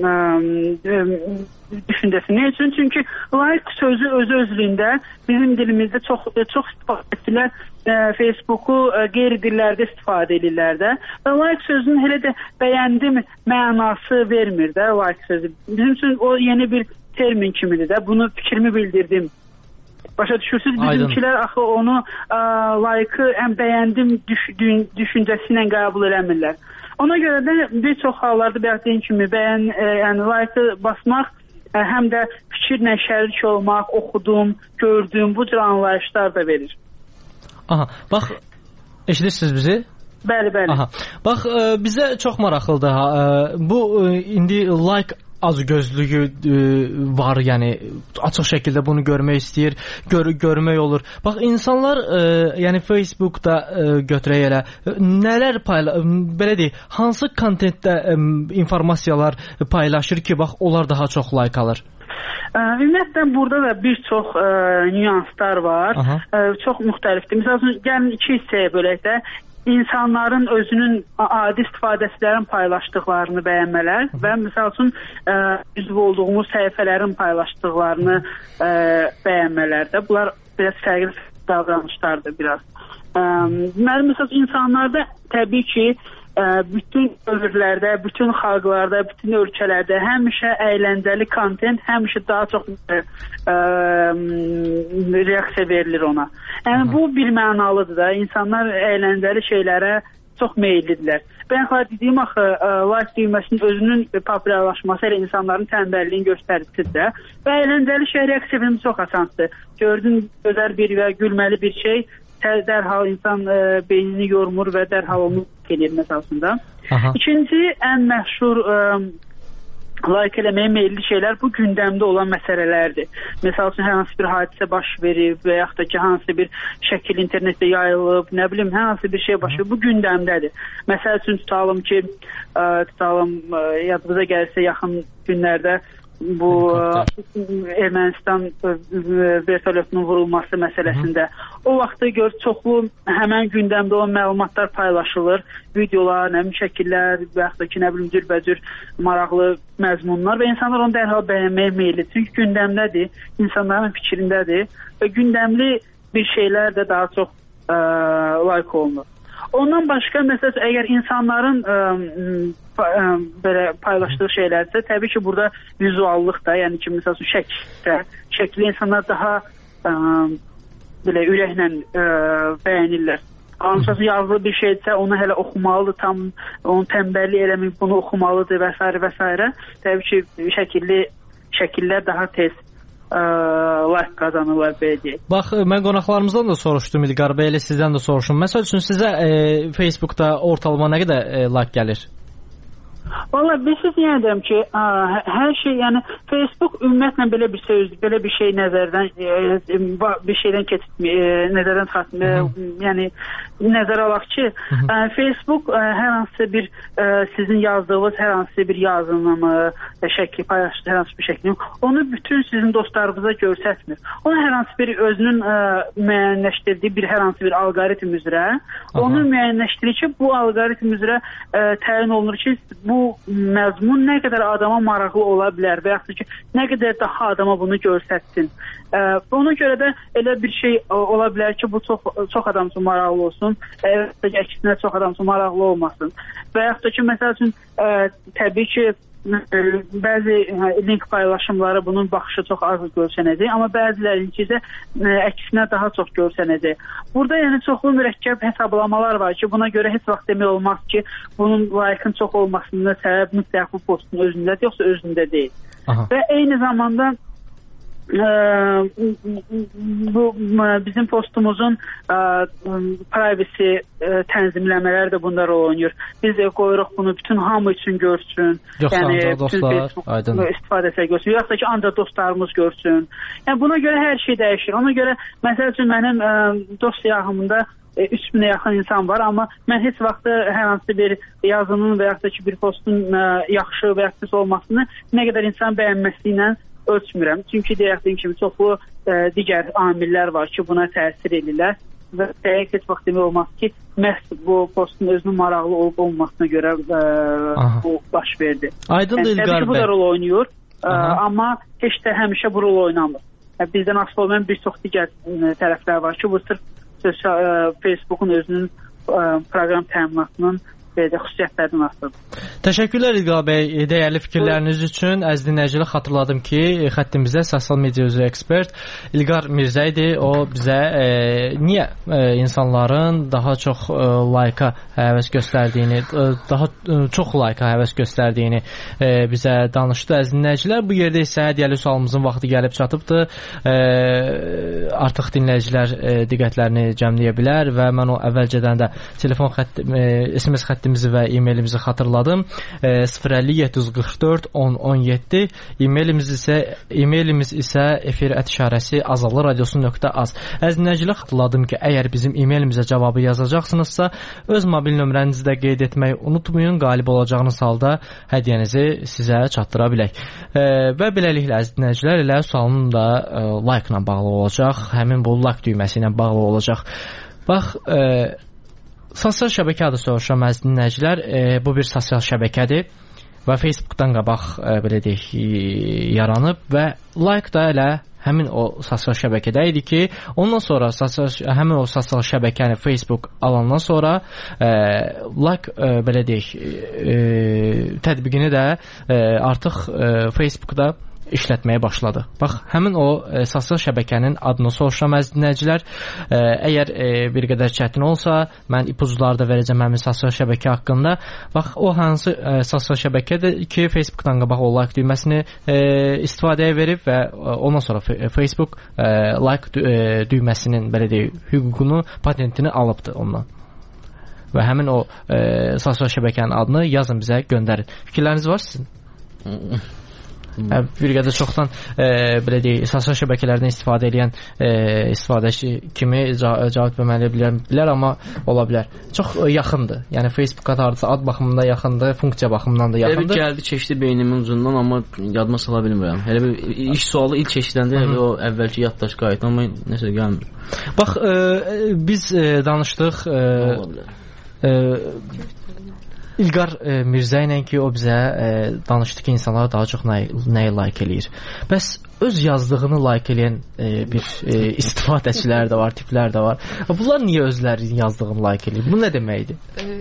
düşüncəsi. Ne üçün? Çünki like sözü öz-özlüyündə bizim dilimizdə çox istifadəçilər Facebooku qeyri-dillərdə istifadə edirlər də. Və like sözünün elə də bəyəndim mənası vermir də like sözü. Bizim üçün o yeni bir termin kimidir də. Bunu fikrimi bildirdim. Başa düşürsünüz, bizimkilər axı onu like-ı bəyəndim düşüncəsi ilə qəbul eləmirlər. Ona görə də bir çox hallarda bəxtəyin kimi yəni like-ı basmaq, həm də fikirlə şərik olmaq, oxudum, gördüm, bu cür anlayışlar da verir. Aha, bax, eşidirsiniz bizi? Bəli, bəli. Aha, bax, bizə çox maraqlıdır. Bu, indi like azgözlüyü var, yəni açıq şəkildə bunu görmək istəyir, görmək olur. Bax, insanlar yəni Facebookda götürək elə nələr belə deyək, hansı kontentdə informasiyalar paylaşır ki, bax, onlar daha çox like alır? Ümumiyyətlə, burada da bir çox nüanslar var. Çox müxtəlifdir. Məsəl üçün, gəlin iki hissəyə bölək də. İnsanların özünün adi istifadəçilərin paylaşdıqlarını bəyənmələr və məsəl üçün üzv olduğumuz səhifələrin paylaşdıqlarını bəyənmələr də. Bunlar biraz fərqli davranışlardır biraz. Deməli, məsəl üçün, insanlarda təbii ki, bütün dövrlərdə, bütün xalqlarda, bütün ölkələrdə həmişə əyləncəli kontent, həmişə daha çox reaksiya verilir ona. Yəni bu bir mənalıdır da, insanlar əyləncəli şeylərə çox meyillidirlər. Ben xahiş dediyim axı like düyməsinin özünün populyarlaşması elə insanların tənbəlliyini göstəricisidir və əyləncəli şey reaksiya filmi çox asandır. Gördün gözəl bir və gülməli bir şey dərhal insan beynini yormur və dərhal onu gelir məsələsində. İkinci ən məşhur like eləməyə meyilli şeylər bu gündəmdə olan məsələlərdir. Məsəl üçün hər hansı bir hadisə baş verib və yaxud da ki, hansı bir şəkil internetdə yayılıb, nə bilim, hər hansı bir şey baş verib, bu gündəmdədir. Məsəl üçün tutalım yadınıza gəlsə yaxın günlərdə bu Ermənistan vertolyotunun vurulması məsələsində o vaxtda gör çoxlu həmən gündəmdə olan məlumatlar paylaşılır, videolar, nə bilim şəkillər və yaxud da ki, nə bilim cürbəcür maraqlı məzmunlar və insanlar onu dərhal bəyənməyə meyillidir. Çünki gündəmdədir, insanların fikrindədir və gündəmli bir şeylər də daha çox like olunur. Ondan başqa məsələn əgər insanların belə paylaşdığı şeylərsə, təbii ki, burada vizuallıq da, yəni ki, məsələn şəkli insanlar daha belə ürəklə bəyənirlər. Ancaq yazılı bir şeydirsə, onu hələ oxumalıdır, tam onu tənbəllik eləməyib, bunu oxumalıdır və s. Təbii ki, şəkillər daha tez like qazanırlar, belə deyək. Bax, mən qonaqlarımızdan da soruşdum, İlqar bəy, elə sizdən də soruşum. Məsəl üçün, sizə Facebookda ortalama nə qədər like gəlir? Valla bilirsiniz, yəni deyəm ki, hər şey, yəni Facebook ümumiyyətlə belə bir şey nəzərdən nəzərdən çıxartmır. Yəni nəzərə alaq ki, Facebook hər hansı bir sizin yazdığınız hər hansı bir yazılımı, şəkli paylaşdığı hər hansı bir şəkli, onu bütün sizin dostlarınıza göstərmir. Onu hər hansı bir özünün müəyyənləşdirdiyi bir hər hansı bir alqoritm üzrə, onu müəyyənləşdirir ki, bu alqoritm üzrə təyin olunur ki, bu məzmun nə qədər adama maraqlı ola bilər və yaxud ki, nə qədər daha adama bunu göstərsin. Ona görə də elə bir şey ola bilər ki, bu çox adam üçün maraqlı olsun, əksinə çox adam üçün maraqlı olmasın. Və yaxud da ki, məsəl üçün, təbii ki, bəzi link paylaşımları bunun baxışı çox az görsənəcək, amma bəzilərinki isə əksinə daha çox görsənəcək. Burada yəni çoxlu mürəkkəb hesablamalar var ki, buna görə heç vaxt demək olmaz ki, bunun like-ın çox olmasının səbəb mütləq bu postun özündədir, yoxsa özündə deyil. Və eyni zamanda bu bizim postumuzun privacy tənzimləmələri də bunda rol oynayır. Biz də qoyuruq bunu bütün hamı üçün görsün. Yəni bütün Facebook istifadəsə görsün. Yoxsa ki, ancaq dostlarımız görsün. Yəni buna görə hər şey dəyişir. Ona görə məsəl üçün mənim dost yağımında 3000-ə yaxın insan var, amma mən heç vaxt hər hansı bir yazının və yaxud da ki, bir postun yaxşı və ya pis olmasını nə qədər insan bəyənməsi ilə ölçmürəm. Çünki deyərdiyim kimi çoxlu digər amillər var ki, buna təsir edirlər və heç vaxt demək olmaz ki, məhz bu postun özünün maraqlı olub-olmasına görə bu baş verdi. Aydındır, İlqar bəy. Təbii ki, bu da rol oynayır, amma heç də həmişə bu rol oynamır. Bizdən asılı olmayan bir çox digər tərəflər var ki, bu sırf Facebookun özünün proqram təminatının xüsusiyyətlərdən asılıdır. Təşəkkürlər İlqar bəy, dəyərli fikirləriniz üçün. Əziz dinləyicilər, xatırladım ki, xəttimizdə sosial media üzrə ekspert İlqar Mirzə idi. O bizə niyə insanların daha çox like-a həvəs göstərdiyini, daha çox like-a həvəs göstərdiyini bizə danışdı. Əziz dinləyicilər, bu yerdə isə hədiyyəli sualımızın vaxtı gəlib çatıbdır. Artıq dinləyicilər diqqətlərini cəmləyə bilər və mən o əvvəlcədən də telefon SMS xəttimizi və e-mailimizi xatırladım. 050 744 1017 e-mailimiz isə efir@azallıradiosu.az. Əziz dinləyicilər, xatırladım ki, əgər bizim e-mailimizə cavabı yazacaqsınızsa, öz mobil nömrənizi də qeyd etməyi unutmayın. Qalib olacağınız halda hədiyyənizi sizə çatdıra bilək. Və beləliklə əziz dinləyicilər, elə sualım da like-la bağlı olacaq. Həmin bu like düyməsi ilə bağlı olacaq. Bax, sosial şəbəkə adı soruşuram əziz dinləyicilər. Bu bir sosial şəbəkədir və Facebookdan qabaq belə deyək yaranıb və like da elə həmin o sosial şəbəkədə idi ki, ondan sonra həmin o sosial şəbəkəni Facebook alandan sonra like belə deyək tətbiqini də artıq Facebookda işlətməyə başladı. Bax, həmin o sosial şəbəkənin adını soruşuram əziz dinləyicilər. Əgər bir qədər çətin olsa, mən ipucuları da verəcəm həmin sosial şəbəkə haqqında. Bax, o hansı sosial şəbəkədir ki, Facebookdan qabaq o like düyməsini istifadəyə verib və ondan sonra Facebook like düyməsinin belə deyək, hüququnu, patentini alıbdı ondan. Və həmin o sosial şəbəkənin adını yazın bizə, göndərin. Fikirləriniz var sizin? Bir qədər çoxdan belə deyək, sosial şəbəkələrdən istifadə edən istifadəçi kimi cavab verməli bilər, amma ola bilər. Çox yaxındır. Yəni Facebooka hardasa ad baxımından yaxındır, funksiya baxımından da yaxındır. Elə bir gəldi, keçdi beynimin ucundan, amma yadıma sala bilmirəm. Elə bir iş sualı ilk keçdəndə o əvvəlki yaddaş qayıtdı, amma nəsə gəlmir. Bax, biz danışdıq İlqar Mirzə ilə ki, o bizə danışdı ki, insanlar daha çox nəyi like eləyir. Bəs öz yazdığını like eləyən bir istifadəçilər də var, tiplər də var. Bunlar niyə özlərinin yazdığını like eləyir? Bu nə deməkdir?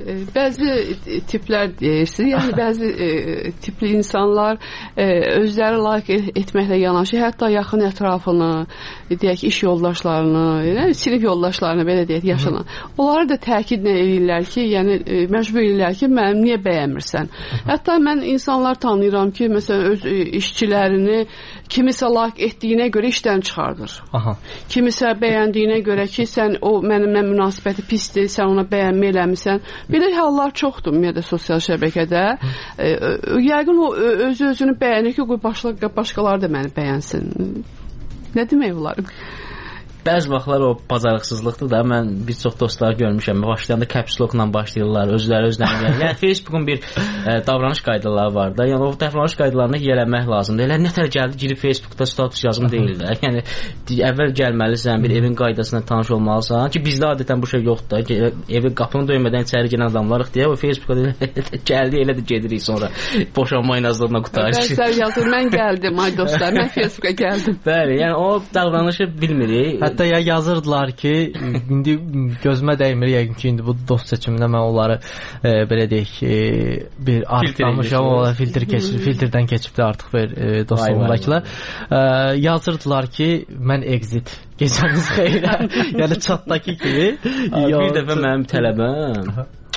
Bəzi tiplər deyirsiniz, yəni bəzi tipli insanlar özləri like etməklə yanaşı, hətta yaxın ətrafını, deyək iş yoldaşlarını, yəni sinif yoldaşlarını belə deyək, yaşanan. Onları da təkidlə eləyirlər ki, yəni məcbur eləyirlər ki, mənim niyə bəyənmirsən? Hətta mən insanlar tanıyıram ki, məsələn, öz işçilərini kimisə like etdiyinə görə işdən çıxardır. Aha. Kimisə bəyəndiyinə görə ki, sən o mənimlə münasibəti pisdir, sən ona bəyənmə eləmisən. Belə hallar çoxdur ümumiyyətlə sosial şəbəkədə. Yəqin o özünü bəyənir ki, başqaları da məni bəyənsin. Nə demək olar? Bəzi vaxtlar o bacarıqsızlıqdır da, mən bir çox dostlar görmüşəm, başlayanda caps lockla başlayırlar, özlərini yəni Facebookun bir davranış qaydaları var da, yəni o davranış qaydalarına yiyələnmək lazımdır. Elə nətər gəldi, girib Facebookda status yazım deyil də, yəni əvvəl gəlməlisən, bir evin qaydasına tanış olmalısan ki, bizdə adətən bu şey yoxdur da, ki, evi qapını döymədən içəri girən adamlarıq deyə, o Facebookda gəldi, elə də gedirik sonra boşanma inazlığına qutayır. Bəzilər yazır, mən gəldim, ay dostlar, mən Facebooka gəldim. Bəli, yəni o davranışı bilmirik. Hətta ya yazırdılar ki, indi gözümə dəymir, yəqin ki, indi bu dost seçimində mən onları belə deyək, bir artlamışam, onlara filtrdən keçibdi artıq bir dost olundakılar. Yazırdılar ki, mən exit, gecəniz xeyrə, yəni çatdakı kimi. Bir dəfə mənim tələbəm,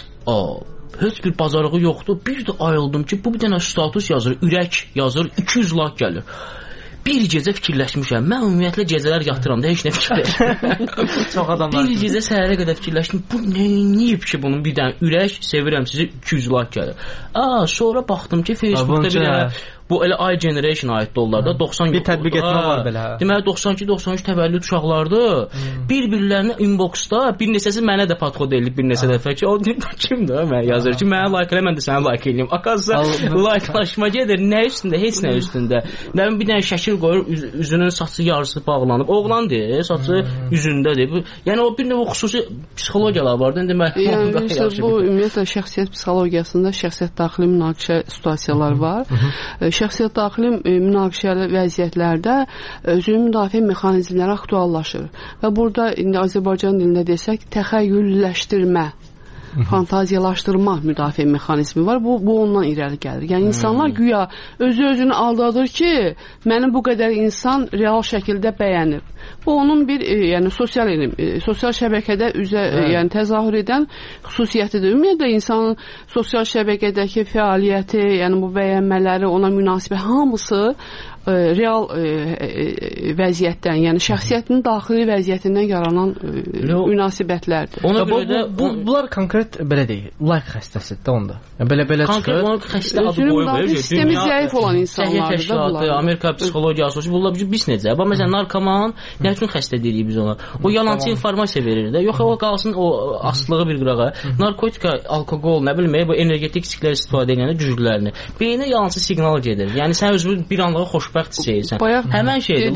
heç bir bacarığı yoxdur, bir də ayıldım ki, bu bir dənə status yazır, ürək yazır, 200 like gəlir. Bir gecə fikirləşmişəm. Mən ümumiyyətlə gecələr yatıram da heç nə fikirləşmirəm. Çox adamlar. Bir gecə səhərə qədər fikirləşdim. Bu nəyib ki, bunun bir dənə ürək, sevirəm sizi 200 like gəlir. Sonra baxdım ki, Facebookda bir dənə bu elə iGeneration aiddir onlarda 90 bir tətbiq etmə var belə. Deməli 92-93 təvəllüd uşaqlardır. Bir-birlərinə inboxda bir neçəsi mənə də podxod edilib bir neçə dəfə ki, o kimdir? Mən yazır ki, mənə like elə, mən də sənə like eləyim. Akazsa likelaşma gedir. Nə üstündə? Heç nə üstündə. Nəvim bir dənə şəkil qoyur, üzünün saçı yarısı bağlanıb. Oğlandır, saçı üzündədir. Yəni o bir növ xüsusi psixologiyalar var. Deməli, bu ümumiyyətlə şəxsiyyət psixologiyasında şəxsiyyət daxili münaqişə situasiyalar var. Şəxsiyyət daxili münaqişəli vəziyyətlərdə özünün müdafiə mexanizmləri aktuallaşır. Və burada indi Azərbaycan dilində desək, təxəyyülləşdirmə, fantaziyalaşdırma müdafiə mexanizmi var. Bu ondan irəli gəlir. Yəni insanlar güya özünü aldadır ki, mənim bu qədər insan real şəkildə bəyənib. Bu onun bir yəni sosial şəbəkədə yəni təzahür edən xüsusiyyətidir. Ümumiyyətlə insanın sosial şəbəkədəki fəaliyyəti, yəni bu bəyənmələri, ona münasibət hamısı real vəziyyətdən, yəni şəxsiyyətinin daxili vəziyyətindən yaranan münasibətlərdir. Ona görə də bunlar konkret belə deyil, like xəstəsidir də onda. Belə çıxır. Konkret xəstə adı qoyulur. Sistemi zəif olan insanlardır da bunlar. Amerika Psixologiyası, bunlar biz necə? Bax məsələn narkoman nə üçün xəstə deyirik biz ona? O yalançı informasiya verir də. Yox, o qalsın o aslığı bir qırağa. Narkotika, alkoqol, nə bilmək, bu energetik siklər istifadə edəndə güclərini. Beyinə yalançı siqnal gedir. Yəni sən özünü bir anlığa xoşbəxt hissə edirsən. Həmən şeydir.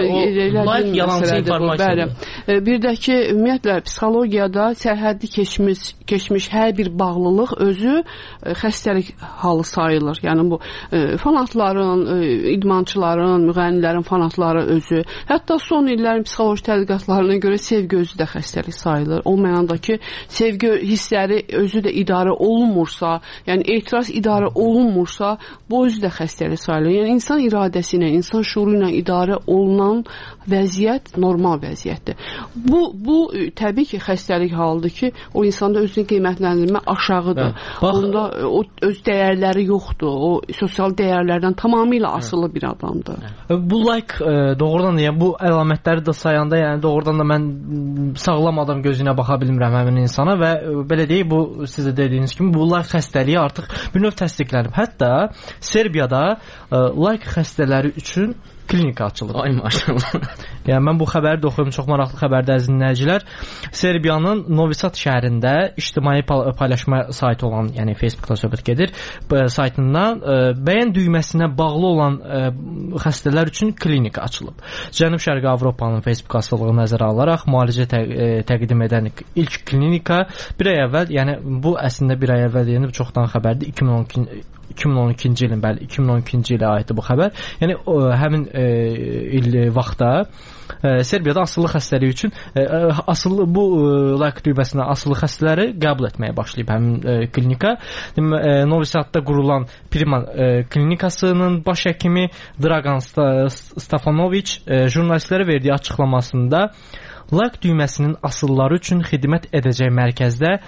Like yalançı informasiya. Bir də ki, ümumiyyətlə psixologiyada sərhəddi keçmiş hər bir bağlılıq özü xəstəlik halı sayılır. Yəni bu fanatların, idmançıların, müğənnilərin fanatları özü. Hətta son illərin psixoloji tədqiqatlarına görə sevgi özü də xəstəlik sayılır. O mənada ki, sevgi hissləri özü də idarə olunmursa, yəni etiraz idarə olunmursa, bu özü də xəstəlik sayılır. Yəni insan iradəsi ifadəsi ilə, insan şüuru ilə idarə olunan vəziyyət normal vəziyyətdir. Bu təbii ki, xəstəlik halıdır ki, o insanda özünü qiymətləndirmə aşağıdır. Onda o öz dəyərləri yoxdur. O sosial dəyərlərdən tamamilə asılı bir adamdır. Bu like doğrudan da, yəni bu əlamətləri də sayanda, yəni doğrudan da mən sağlam adam gözünə baxa bilmirəm həmin insana və belə deyək, bu sizə dediyiniz kimi bu like xəstəliyi artıq bir növ təsdiqlənib. Hətta Serbiyada like xəstələri üçün klinika açılıb. Ay maşallah. Yəni mən bu xəbəri də oxuyum, çox maraqlı xəbərdir əziz dinləyicilər. Serbiyanın Novi Sad şəhərində ictimai paylaşma saytı olan, yəni Facebookda söhbət gedir, saytından bəyən düyməsinə bağlı olan xəstələr üçün klinika açılıb. Cənub-Şərqi Avropanın Facebook asılılığı nəzərə alaraq müalicə təqdim edən ilk klinika bir ay əvvəl, yəni bu əslində bir ay əvvəl deyəndə çoxdan xəbərdir. 2012-ci ilin, bəli, 2012-ci ilə aiddir bu xəbər. Yəni həmin il vaxtda Serbiyada asılı xəstəliyi üçün bu like düyməsinə asılı xəstələri qəbul etməyə başlayıb həmin klinika. Novi Sadda qurulan Prima klinikasının baş həkimi Dragan Stefanoviç jurnalistlərə verdiyi açıqlamasında like düyməsinin asılları üçün xidmət edəcək mərkəzdə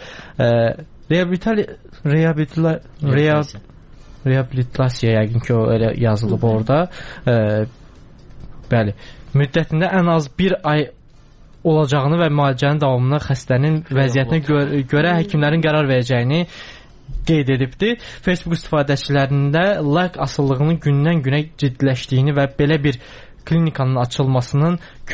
reabilitasiya yəqin ki, o elə yazılıb orada. Bəli, müddətində ən az bir ay olacağını və müalicənin davamında xəstənin vəziyyətinə görə həkimlərin qərar verəcəyini qeyd edibdir. Facebook istifadəçilərində like asıllığının gündən-günə ciddiləşdiyini və belə bir klinikanın açılmasına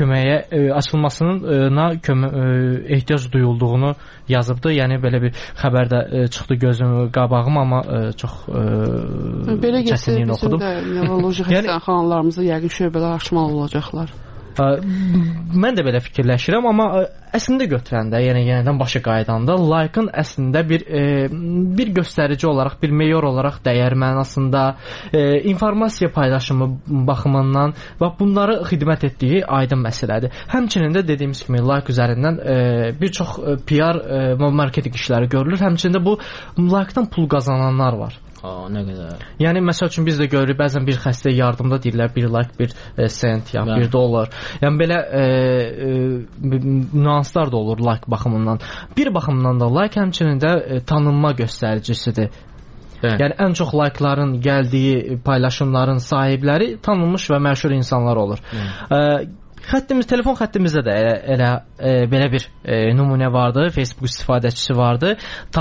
ehtiyac duyulduğunu yazıbdı. Yəni belə bir xəbər də çıxdı gözüm qabağıma, amma çox çətinliklə oxudum. Belə getsə bizim də nevroloji xəstəxanalarımızda yəqin şöbələr açmalı olacaqlar. Mən də belə fikirləşirəm, amma əslində götürəndə, yəni yenidən başa qaydanda like-ın əslində bir göstərici olaraq, bir meyor olaraq dəyər mənasında, informasiya paylaşımı baxımından və bunları xidmət etdiyi aydın məsələdir. Həmçinin də dediyimiz kimi like üzərindən bir çox PR marketinq işləri görülür. Həmçinin də bu like-dan pul qazananlar var. Nə qədər. Yəni məsəl üçün biz də görürük, bəzən bir xəstəyə yardımda deyirlər, bir like, bir sent, ya $1. Yəni belə nüanslar da olur like baxımından. Bir baxımdan da like həmçinin də tanınma göstəricisidir. Yəni ən çox like-ların gəldiyi paylaşımların sahibləri tanınmış və məşhur insanlar olur. Telefon xəttimizdə də elə belə bir nümunə vardı, Facebook istifadəçisi vardı.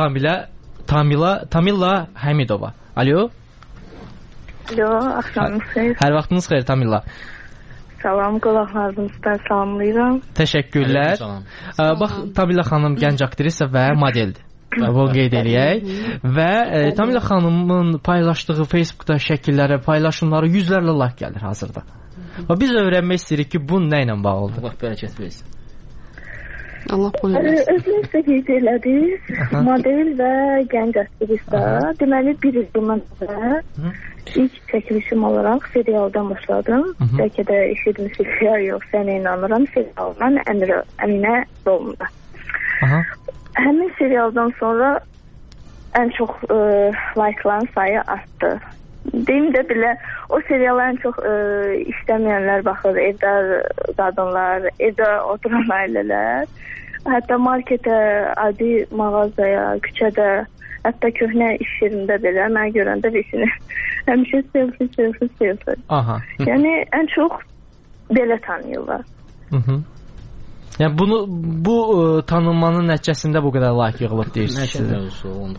Tamila Hamidova. Alo. Alo, axşamınız xeyir. Hər vaxtınız xeyir Tamila. Salam, qulaqlarınızdan salamlayıram. Təşəkkürlər. Bax, Tamila xanım gənc aktrisa və modeldir. Bunu qeyd eləyək. Və Tamila xanımın paylaşdığı Facebookda şəkillərə, paylaşımlara yüzlərlə like gəlir hazırda. Və biz öyrənmək istəyirik ki, bu nə ilə bağlıdır? Allah bərəkət versin. Allah qoymasın. Özünüz də qeyd elədiniz, model və gənc aktrisa. Deməli, bir il bundan sonra ilk çəkilişim olaraq serialdan başladım. Bəlkə də eşitmişsiniz, ya yox, sənə inanıram, serialdan Əminə rolunda. Həmin serialdan sonra ən çox like-ların sayı artdı. Deyim də belə, o seriala ən çox işləməyənlər baxır, evdə qadınlar, evdə oturan ailələr. Hətta marketə, adi mağazaya, küçədə, hətta köhnə iş yerində belə mən görəndə birisini həmişə selfie. Yəni ən çox belə tanıyırlar. Yəni bu tanınmanın nəticəsində bu qədər like yığılıb deyirsiniz.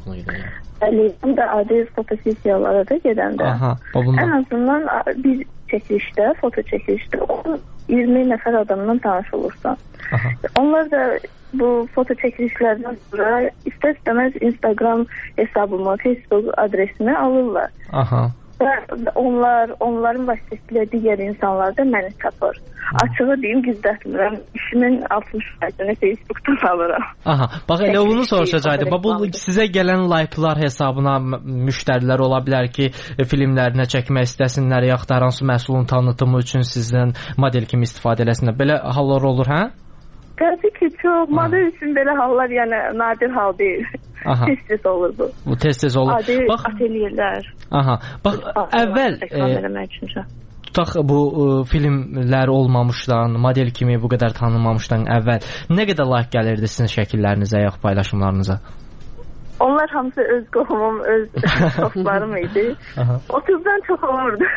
Həm də adi fotosessiyalara da gedəndə. Ən azından bir çəkilişdə, foto çəkilişdə 20 nəfər adamla tanış olursan. Onlar da bu foto çəkilişlərdən sonra istər-istəməz Instagram hesabımı, Facebook adresimi alırlar. Və onların vasitəsilə digər insanlar da məni tapır. Açığı deyim, gizlətmirəm. İşimin 60%-ni Facebookdan alıram. Bax, elə onu soruşacaqdım. Bu sizə gələn like-lar hesabına müştərilər ola bilər ki, filmlərinə çəkmək istəsinlər, yaxud da hansı məhsulun tanıtımı üçün sizdən model kimi istifadə eləsinlər. Belə hallar olur, hə? Təbii ki, çox. Model üçün belə hallar yəni nadir hal deyil. Tez-tez olur bu. Bu tez-tez olur. Adi atelierlər. Bax, əvvəl tutaq bu filmlər olmamışdan, model kimi bu qədər tanınmamışdan əvvəl nə qədər like gəlirdi sizin şəkillərinizə, yaxud paylaşımlarınıza? Onlar hamısı öz qohumum, öz dostlarım idi. 30-dan çox olurdu.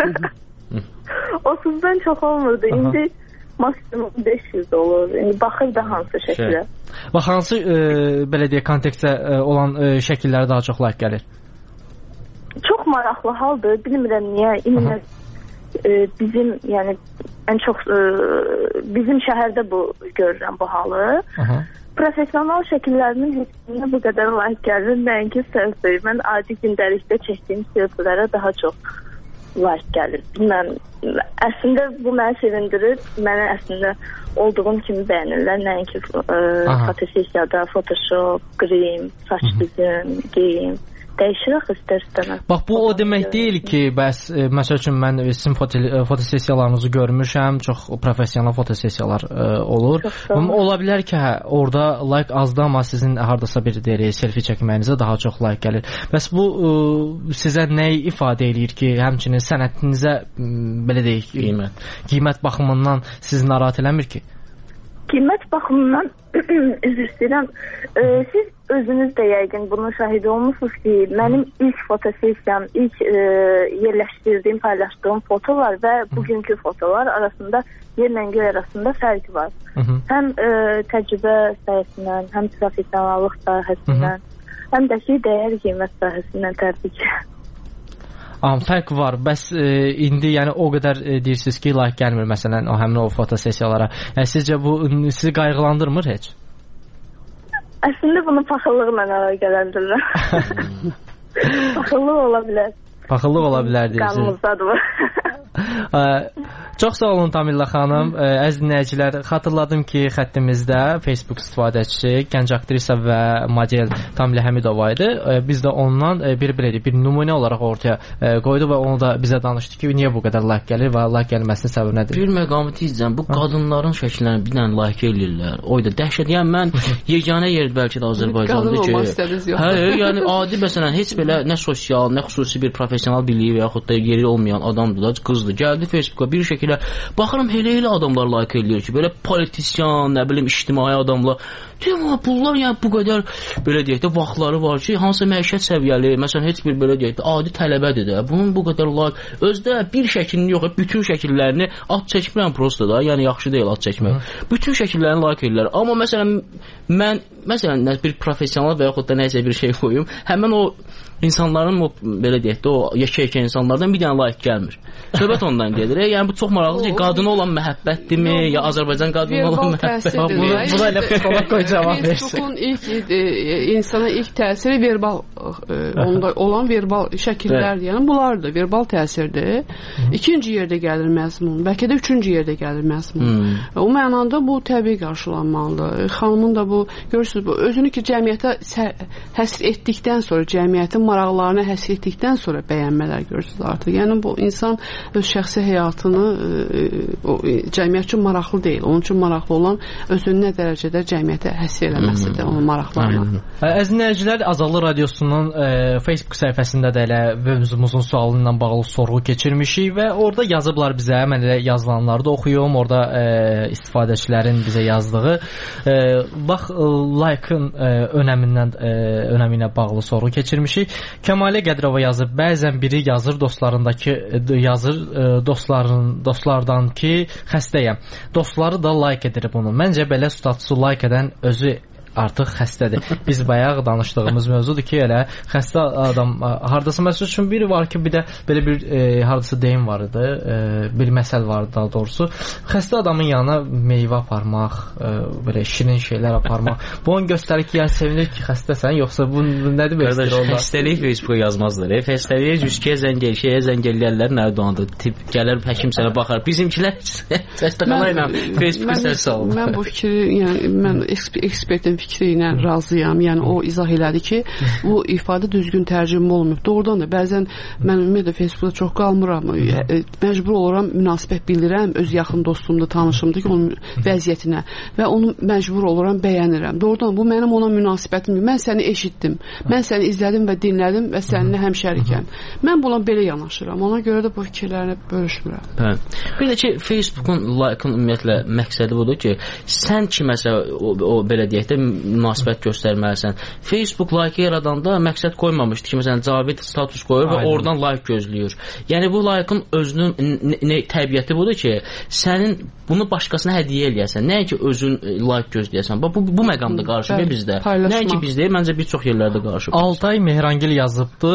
30-dan çox olmurdu. İndi maksimum 500 olur. İndi baxır da hansı şəkillər. Bax, hansı belə deyək, kontekstdə olan şəkillərə daha çox like gəlir? Çox maraqlı haldır. Bilmirəm niyə. İndi bizim, yəni ən çox bizim şəhərdə bu görürəm bu halı. Profesional şəkillərinin heç bu qədər like gəlir. Nəinki selfie. Mən adi gündəlikdə çəkdiyim selfielərə daha çox like gəlir. Bilməm, əslində bu məni sevindirir. Mənə əslində olduğum kimi bəyənirlər. Nəinki fotosessiyada Photoshop, grim, saç düzüm, geyim. Dəyişir axı istər-istəməz. Bax, bu o demək deyil ki, bəs məsəl üçün mən sizin fotosessiyalarınızı görmüşəm, çox professional fotosessiyalar olur. Ola bilər ki, orada like azdır, amma sizin hardasa bir selfie çəkməyinizə daha çox like gəlir. Bəs bu sizə nəyi ifadə edir ki, həmçinin sənətinizə belə deyək, qiymət baxımından sizi narahat eləmir ki? Qiymət baxımından üzr istəyirəm. Siz özünüz də yəqin bunun şahidi olmuşsunuz ki, mənim ilk fotosessiyam, ilk yerləşdirdiyim, paylaşdığım fotolar və bugünkü fotolar arasında yerlə göy arasında fərq var. Həm təcrübə sahəsindən, həm professionallıq sahəsindən, həm də ki, dəyər qiymət sahəsindən təbii ki. Fərq var. Bəs indi yəni o qədər deyirsiniz ki, like gəlmir məsələn həmin o fotosessiyalara. Yəni sizcə bu sizi qayğılandırmır heç? Əslində bunu paxıllıqla əlaqələndirirəm. Paxıllıq ola bilər. Paxıllıq ola bilər deyirsiniz. Qanımızdadır bu. Çox sağ olun Tamillə xanım. Əziz dinləyicilər, xatırladım ki, xəttimizdə Facebook istifadəçisi, gənc aktrisa və model Tamillə Həmidova idi. Biz də ondan bir nümunə olaraq ortaya qoydu və onu da bizə danışdı ki, niyə bu qədər like gəlir və like gəlməsinin səbəbi nədir? Bir məqamı deyəcəm, bu qadınların şəkillərini bir dənə like eləyirlər. O da dəhşət. Yəni mən yeganə yer bəlkə də Azərbaycanda ki, yəni adi məsələn heç belə nə sosial, nə xüsusi bir professional biliyi və yaxud da yeri olmayan adamdır da, qızdır. Gəldi Facebooka bir şəkilə baxıram, elə adamlar like eləyir ki, belə politisyan, nə bilim, ictimai adamlar. Deyəm, bunlar yəni bu qədər belə deyək də vaxtları var ki, hansı məişət səviyyəli, məsələn heç bir belə deyək də adi tələbədir də. Bunun bu qədər like özdə bir şəklini yox, bütün şəkillərini ad çəkmirəm prosta da, yəni yaxşı deyil ad çəkmək. Bütün şəkillərini like eləyirlər. Amma məsələn mən bir professional və yaxud da nəsə bir şey qoyum, həmin o insanların o belə deyək də o yekə insanlardan bir dənə like gəlmir. Söhbət ondan gedir. Yəni bu çox maraqlıdır ki, qadına olan məhəbbətdirmi, ya Azərbaycan qadına olan məhəbbətdirmi? Bu da elə psixoloq qoy cavab versin. Facebookun insana ilk təsiri verbal onda olan verbal şəkillərdir. Yəni bunlardır, verbal təsirdir. İkinci yerdə gəlir məzmun, bəlkə də üçüncü yerdə gəlir məzmun. O mənada bu təbii qarşılanmalıdır. Xanımın da bu görürsünüz, bu özünü ki cəmiyyətə həsr etdikdən sonra, cəmiyyətin maraqlarına həsr etdikdən sonra bəyənmələr görürsünüz artıq. Yəni bu insan öz şəxsi həyatını cəmiyyət üçün maraqlı deyil. Onun üçün maraqlı olan özünü nə dərəcədə cəmiyyətə həsr eləməsidir, onun maraqlarına. Əziz dinləyicilər, Azadlıq Radiosunun Facebook səhifəsində də elə mövzumuzun sualı ilə bağlı sorğu keçirmişik və orada yazıblar bizə, mən elə yazılanları da oxuyum, orada istifadəçilərin bizə yazdığı bax, like-ın önəmi ilə bağlı sorğu keçirmişik. Kəmalə Qədirova yazır, bəzən biri yazır dostlardan ki, xəstəyəm. Dostları da like edir bunu. Məncə belə statusu like edən özü artıq xəstədir. Biz bayaq danışdığımız mövzudur ki, elə xəstə adam hardasa məsəl üçün biri var ki, bir də belə bir hardasa deyim var idi, bir məsəl var daha doğrusu. Xəstə adamın yanına meyvə aparmaq, belə şirin şeylər aparmaq. Bu onu göstərir ki, yəni sevinir ki, xəstəsən, yoxsa bu nə demək istəyir onlar? Xəstəlik Facebooka yazmazlar. Xəstəliyə cüzkəyə zəng eləyərlər, nə doğandır? Tip gələr, həkim sənə baxar. Bizimkilər xəstəxanayla Facebook səs alır. Mən bu fikri, yəni mən ekspertin fikri ilə razıyam. Yəni o izah elədi ki, bu ifadə düzgün tərcümə olunmur. Doğrudan da bəzən mən ümumiyyətlə Facebookda çox qalmıram. Məcbur oluram, münasibət bildirəm öz yaxın dostumda, tanışımda ki, onun vəziyyətinə və onu məcbur oluram, bəyənirəm. Doğrudan bu mənim ona münasibətim. Mən səni eşitdim. Mən səni izlədim və dinlədim və səninlə həmşərikəm. Mən buna belə yanaşıram. Ona görə də bu fikirlərini bölüşmürəm. Hə. Bir də ki, Facebookun like-ın ümumiyyətlə məqsədi budur ki, sən kiməsə o belə deyək də münasibət göstərməlisən. Facebook like yaradanda məqsəd qoymamışdı ki, məsələn, Cavid status qoyur və oradan like gözləyir. Yəni bu like-ın özünün təbiəti budur ki, sənin bunu başqasına hədiyyə eləyəsən. Nəinki özün like gözləyəsən. Bu məqamda qarşıdır bizdə. Nəinki bizdə, məncə bir çox yerlərdə qarşıdır. Altay Mehrangil yazıbdı,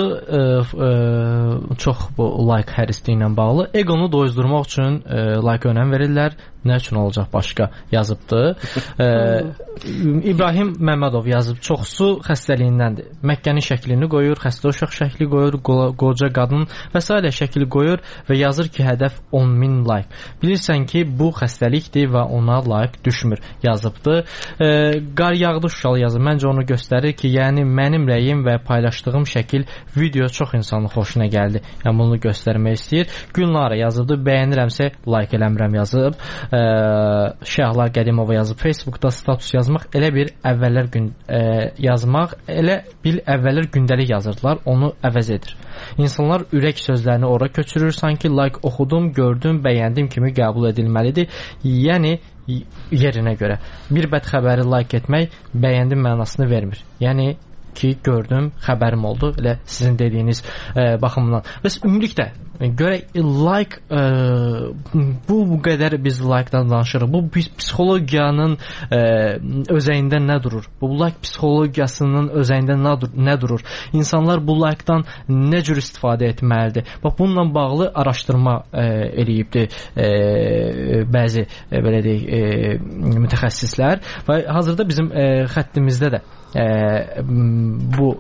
çox bu like hərisliyi ilə bağlı. Egonu doyuzdurmaq üçün like önəm verirlər. Nə üçün olacaq başqa yazıbdı. İbrahim Məmmədov yazıb, çoxsu xəstəliyindəndir. Məkkənin şəklini qoyur, xəstə uşaq şəkli qoyur, qoca qadın və s. şəkli qoyur və yazır ki, hədəf 10.000 like. Bilirsən ki, bu xəstəlikdir və ona like düşmür yazıbdı. Qar yağdı Şuşalı yazıb. Məncə onu göstərir ki, yəni mənim rəyim və paylaşdığım şəkil video çox insanın xoşuna gəldi. Yəni bunu göstərmək istəyir. Gülnara yazıbdı, bəyənirəmsə like eləmirəm yazıb. Şəhlar Qədimova yazıb, Facebookda status yazmaq elə bir əvvəllər gündəlik yazırdılar, onu əvəz edir. İnsanlar ürək sözlərini ora köçürür, sanki like oxudum, gördüm, bəyəndim kimi qəbul edilməlidir. Yəni yerinə görə. Bir bəd xəbəri like etmək bəyəndim mənasını vermir. Yəni ki, gördüm, xəbərim oldu, elə sizin dediyiniz baxımdan. Bəs ümumilikdə görək, like bu qədər biz like-dan danışırıq. Bu psixologiyanın özəyində nə durur? Bu like psixologiyasının özəyində nə durur? İnsanlar bu like-dan nə cür istifadə etməlidir? Bax, bununla bağlı araşdırma eləyibdi bəzi belə deyək mütəxəssislər və hazırda bizim xəttimizdə də bu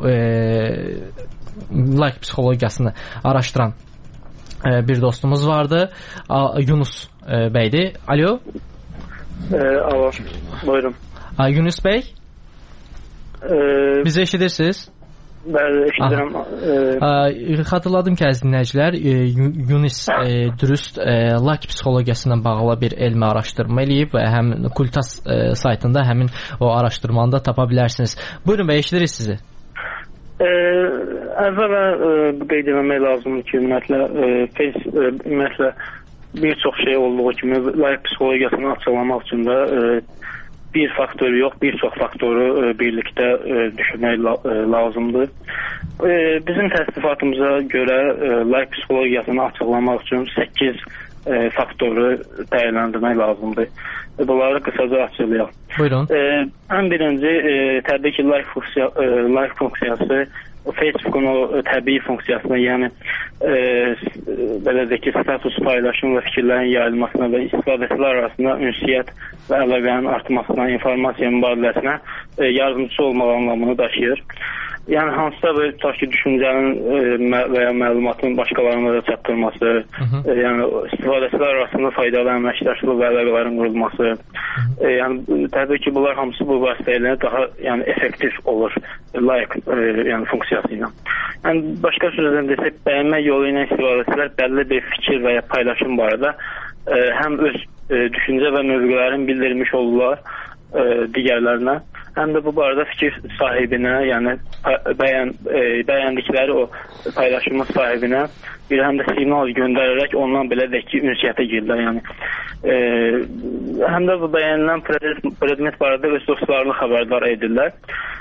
like psixologiyasını araşdıran bir dostumuz vardı. Yunus bəydir. Alo. Alo. Buyurun. Yunus bəy. Bizi eşidirsiniz? Bəli, eşidirəm. Xatırladım ki, əziz dinləyicilər, Yunus dürüst like psixologiyası ilə bağlı bir elmi araşdırma eləyib və həm Kultas saytında həmin o araşdırmanı da tapa bilərsiniz. Buyurun bəy, eşidirik sizi. Əvvələ qeyd etmək lazımdır ki, ümumiyyətlə bir çox şey olduğu kimi like psixologiyasını açıqlamaq üçün də bir faktoru yox, bir çox faktoru birlikdə düşünmək lazımdır. Bizim təsnifatımıza görə like psixologiyasını açıqlamaq üçün 8 faktoru dəyərləndirmək lazımdır. Bunları qısaca açıqlayaq. Buyurun. Ən birinci, təbii ki, like funksiyası Facebook'un o təbii funksiyasına, yəni belə deyək ki, status paylaşım və fikirlərin yayılmasına və istifadəçilər arasında ünsiyyət və əlaqənin artmasına, informasiya mübadiləsinə yardımcı olmaq anlamını daşıyır. Yəni hansısa bir tutaq ki, düşüncənin və ya məlumatın başqalarına da çatdırılması, yəni istifadəçilər arasında faydalı əməkdaşlıq və əlaqələrin qurulması, yəni təbii ki, bunlar hamısı bu vasitələ daha yəni effektiv olur like yəni funksiyası ilə. Yəni başqa sözlə desək, bəyənmə yolu ilə istifadəçilər bəlli bir fikir və ya paylaşım barədə həm öz düşüncə və mövqelərini bildirmiş olurlar digərlərinə, həm də bu barədə fikir sahibinə, yəni bəyəndikləri o paylaşımın sahibinə bir həm də siqnal göndərərək ondan belə deyək ki, ünsiyyətə girlər. Yəni həm də bu bəyənilən predmet barədə öz dostlarını xəbərdar edirlər.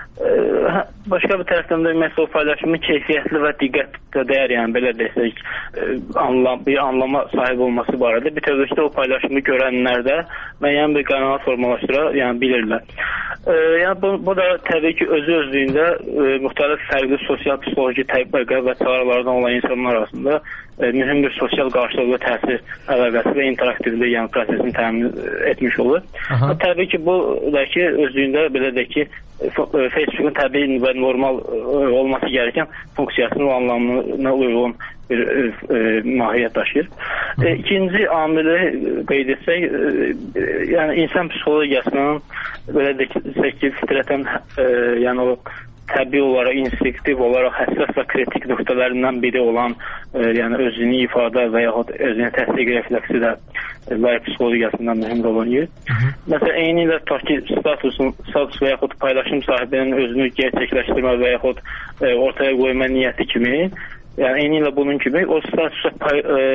Başqa bir tərəfdən də ümumiyyətlə o paylaşımın keyfiyyətli və diqqətlə dəyər, yəni belə desək, bir anlama sahib olması barədə bir tövləşdə o paylaşımı görənlər də müəyyən bir qənaət formalaşdıra, yəni bilirlər. Yəni bu da təbii ki, özü-özlüyündə müxtəlif fərqli sosial psixoloji təbəqə və çağrılardan olan insanlar arasında mühüm bir sosial qarşılıqlı təsir əlaqəsi və interaktivlik, yəni prosesini təmin etmiş olur. Təbii ki, bu da ki, özlüyündə belə deyək ki, Facebook'un təbii və normal olması gerəkən funksiyasının o anlamına uyğun bir mahiyyət daşıyır. İkinci amili qeyd etsək, yəni insan psixologiyasının belə desək ki, fitrətən, yəni o təbii olaraq, instinktiv olaraq həssas və kritik nöqtələrindən biri olan, yəni özünü ifadə və yaxud özünü təsdiq refleksi də layiq psixologiyasından mühüm rol oynayır. Məsələn, eyni ilə tutaq ki, status və yaxud paylaşım sahibinin özünü gerçəkləşdirmə və yaxud ortaya qoyma niyyəti kimi, yəni eyni ilə bunun kimi o statusa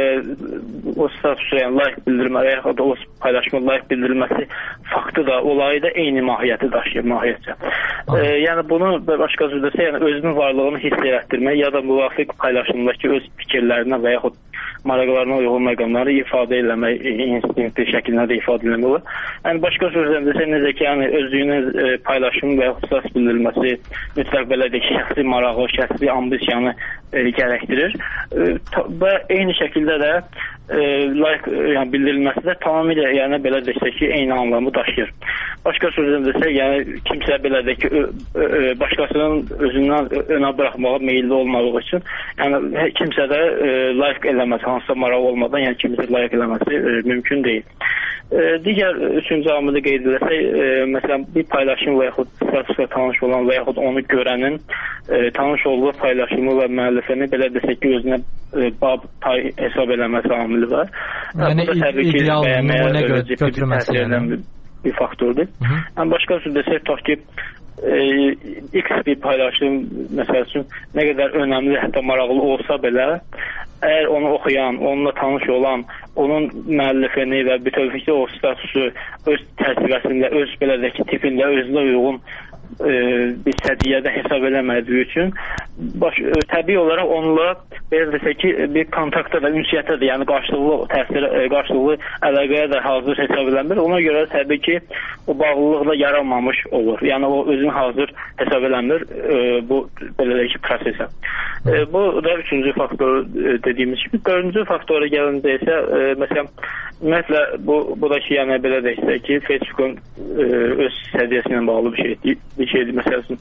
yəni layiq bildirmə və yaxud o paylaşma layiq bildirilməsi faktı da, olayı da eyni mahiyyəti daşıyır, mahiyyətcə. Yəni bunu başqa sözlə desə, yəni özünün varlığını hiss etdirmək ya da müvafiq paylaşımdakı öz fikirlərinə və yaxud maraqlarına uyğun məqamları ifadə eləmək, instinktiv şəkildə də ifadə eləmək olur. Yəni başqa sözlə desə, necə ki, yəni özünün paylaşımı və yaxud əsas bildirilməsi mütləq belə də şəxsi marağı, şəxsi ambisiyanı gərəkdirir və eyni şəkildə də layiq yəni bildirilməsi də tamamilə yəni belə desək ki, eyni anlamı daşıyır. Başqa sözlə desək, yəni kimsə belə də ki, başqasının özündən önə buraxmağa meyilli olmadığı üçün, yəni kimsə də layiq eləməsi, hansısa maraq olmadan, yəni kimsə layiq eləməsi mümkün deyil. Digər üçüncü amili qeyd edəsək, məsələn, bir paylaşım və yaxud statusla tanış olan və yaxud onu görənin tanış olduğu paylaşımı və müəllifəni belə desək ki, özünə bab pay hesab eləməsi amili var. Yəni, ideal nümunə götürməsi bir faktordur. Yəni, başqa söz desək, tutaq ki, X bir paylaşım, məsəl üçün, nə qədər önəmli, hətta maraqlı olsa belə, əgər onu oxuyan, onunla tanış olan, onun müəllifini və bütövlükdə o statusu öz çərçivəsində, öz belədəki tipində özünə uyğun bir sədiyyədə hesab eləmədiyi üçün təbii olaraq onunla belə desək ki, bir kontaktda da, ünsiyyətdə də, yəni qarşılıqlı əlaqəyə də hazır hesab eləmir. Ona görə təbii ki, o bağlılıq da yaranmamış olur. Yəni o özünü hazır hesab eləmir bu belə ki, prosesə. Bu da üçüncü faktor dediyimiz kimi. Dördüncü faktora gəlincə isə, məsələn, ümumiyyətlə bu da ki, yəni belə desək ki, Facebookun öz səviyyəsi ilə bağlı bir şeydir. Məsələn,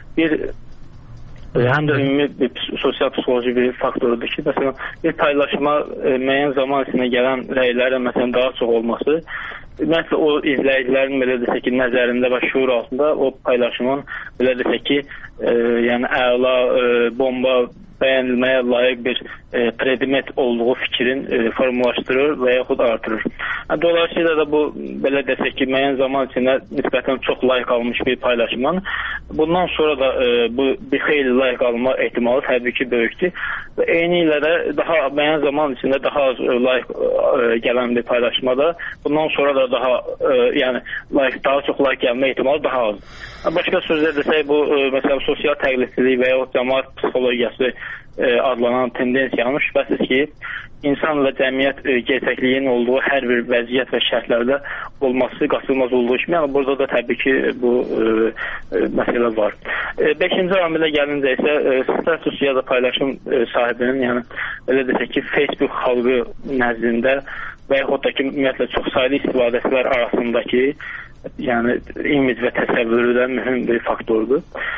həm də ümumi bir sosial psixoloji bir faktorudur ki, məsələn, bir paylaşma müəyyən zaman içində gələn rəylərə məsələn daha çox olması, ümumiyyətlə o izləyicilərin belə desək ki, nəzərində və şuur altında o paylaşımın belə desək ki, yəni əla, bomba bəyənilməyə layiq bir predmet olduğu fikrin formulaşdırır və yaxud artırır. Dolayısıyla da bu, belə desək ki, müəyyən zaman içində nisbətən çox layiq almış bir paylaşımın bundan sonra da bu bir xeyli layiq alma ehtimalı təbii ki, böyükdür. Və eyni ilə də daha müəyyən zaman içində daha az layiq gələn bir paylaşmada bundan sonra da daha yəni daha çox layiq gəlmə ehtimalı daha az. Başqa sözlə desək, bu məsələn sosial təqlidçilik və yaxud cəmaət psixologiyası adlanan tendensiyanın şübhəsiz ki, insan və cəmiyyət gerçəkliyinin olduğu hər bir vəziyyət və şərtlərdə olması qaçılmaz olduğu kimi, yəni burada da təbii ki, bu məsələ var. Beşinci amilə gəlincə isə status ya da paylaşım sahibinin, yəni elə desək ki, Facebook xalqı nəzdində və yaxud da ki, ümumiyyətlə çox saylı istifadəçilər arasındakı yəni imic və təsəvvürü də mühüm bir faktordur.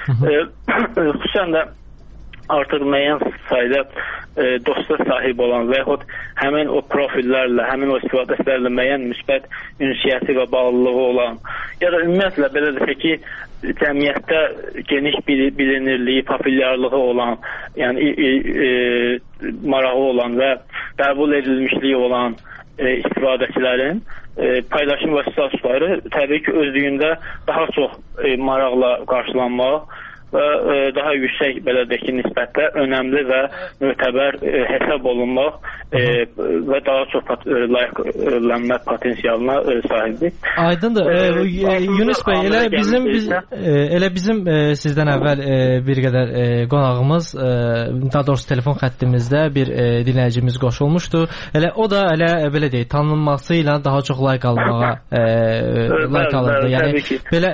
Xüsusən də artıq müəyyən sayda dosta sahib olan və yaxud həmin o profillərlə, həmin o istifadəçilərlə müəyyən müsbət ünsiyyəti və bağlılığı olan, ya da ümumiyyətlə belə desək ki, cəmiyyətdə geniş bilinirliyi, populyarlığı olan, yəni marağı olan və qəbul edilmişliyi olan istifadəçilərin paylaşım və statusları təbii ki, özlüyündə daha çox maraqla qarşılanmaq və daha yüksək belədəki nisbətdə önəmli və mötəbər hesab olunmaq və daha çox layiqlənmə potensialına sahibdir. Aydındır. Yunus bəy, elə bizim sizdən əvvəl bir qədər qonağımız, daha doğrusu telefon xəttimizdə bir dinləyicimiz qoşulmuşdu. Elə o da belə deyək, tanınması ilə daha çox layiq almağa layiq alırdı. Yəni belə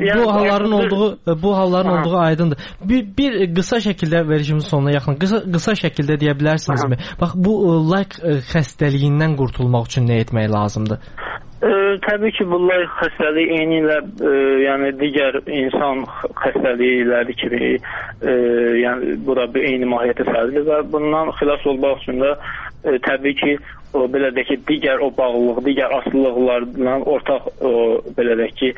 bu halların olduğu aydındır. Bir qısa şəkildə verilişimizin sonuna yaxın qısa şəkildə deyə bilərsinizmi? Bax, bu layiq xəstəliyindən qurtulmaq üçün nə etmək lazımdır? Təbii ki, bu layq xəstəliyi eyni ilə yəni digər insan xəstəlikləri kimi yəni bu da bir eyni mahiyyətə sahibdir və bundan xilas olmaq üçün də təbii ki, o belə də ki, digər o bağlılıq, digər asılılıqlarla ortaq o belə də ki,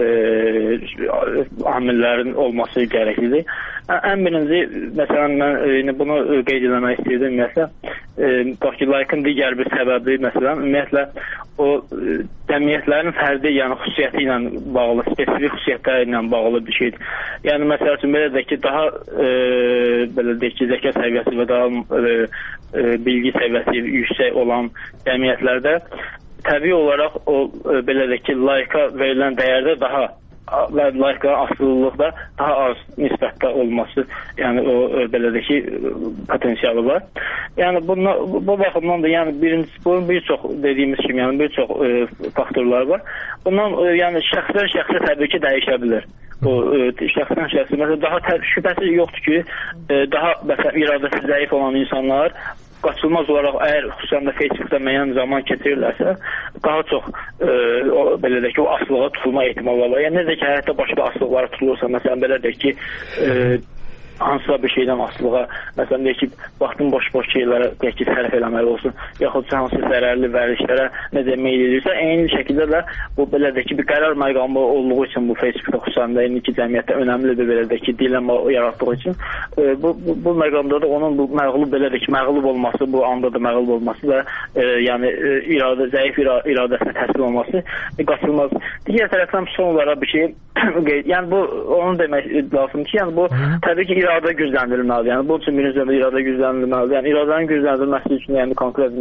amillərin olması gərəklidir. Ən birinci, məsələn, mən bunu qeyd etmək istəyirdim, ümumiyyətlə, bax ki, laykın digər bir səbəbi, məsələn, ümumiyyətlə, o cəmiyyətlərin fərdi, yəni xüsusiyyəti ilə bağlı, spesifik xüsusiyyətləri ilə bağlı bir şeydir. Yəni, məsəl üçün, belə də ki, daha, belə də ki, zəka səviyyəsi və daha bilgi səviyyəsi yüksək olan cəmiyyətlərdə təbii olaraq o, belə də ki, layka verilən dəyərdə daha və layka asılılıqda daha az nisbətdə olması, yəni o belə də ki, potensialı var. Yəni bu baxımdan da yəni bunun bir çox dediyimiz kimi, yəni bir çox faktorlar var. Bundan yəni şəxsən təbii ki, dəyişə bilər. O şəxsən məsələn daha şübhəsiz yoxdur ki, daha məsələn iradəsi zəif olan insanlar qaçılmaz olaraq əgər xüsusən də Facebookda müəyyən zaman keçirirlərsə, daha çox belə də ki, o asılığa tutulma ehtimalı var. Yəni necə ki, həyatda başqa asılıqlara tutulursa, məsələn belə də ki, hansısa bir şeydən asılığa, məsələn deyək ki, vaxtın boş-boş şeylərə deyək ki, sərf eləmək olsun, yaxud hansı zərərli vərdişlərə necə meyil edirsə, eyni şəkildə də bu belə də ki, bir qərar məqamı olduğu üçün bu Facebookda xüsusən də indiki cəmiyyətdə önəmlidir belə də ki, dilemma yaratdığı üçün bu məqamda da onun bu məğlub belə də ki, məğlub olması, bu anda da məğlub olması və yəni zəif iradəsinə təslim olması qaçılmaz. Digər tərəfdən son olaraq bir şey yəni bu onu demək lazım ki, yəni bu təbii ki, iradə gücləndirilməlidir. Yəni bu üçün birinci növbədə iradə gücləndirilməlidir. Yəni iradənin gücləndirilməsi üçün yəni konkret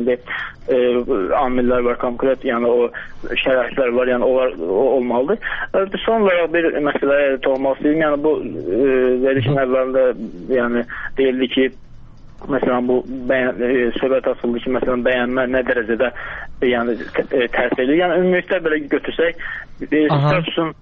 amillər var, konkret yəni o şəraitlər var, yəni onlar olmalıdır. Son olaraq bir məsələyə toxunmaq istəyirəm. Yəni bu verilişin əvvəlində yəni deyildi ki, məsələn bu söhbət açıldı ki, məsələn bəyənmə nə dərəcədə yəni təsir edir. Yəni ümumilikdə belə götürsək, statusun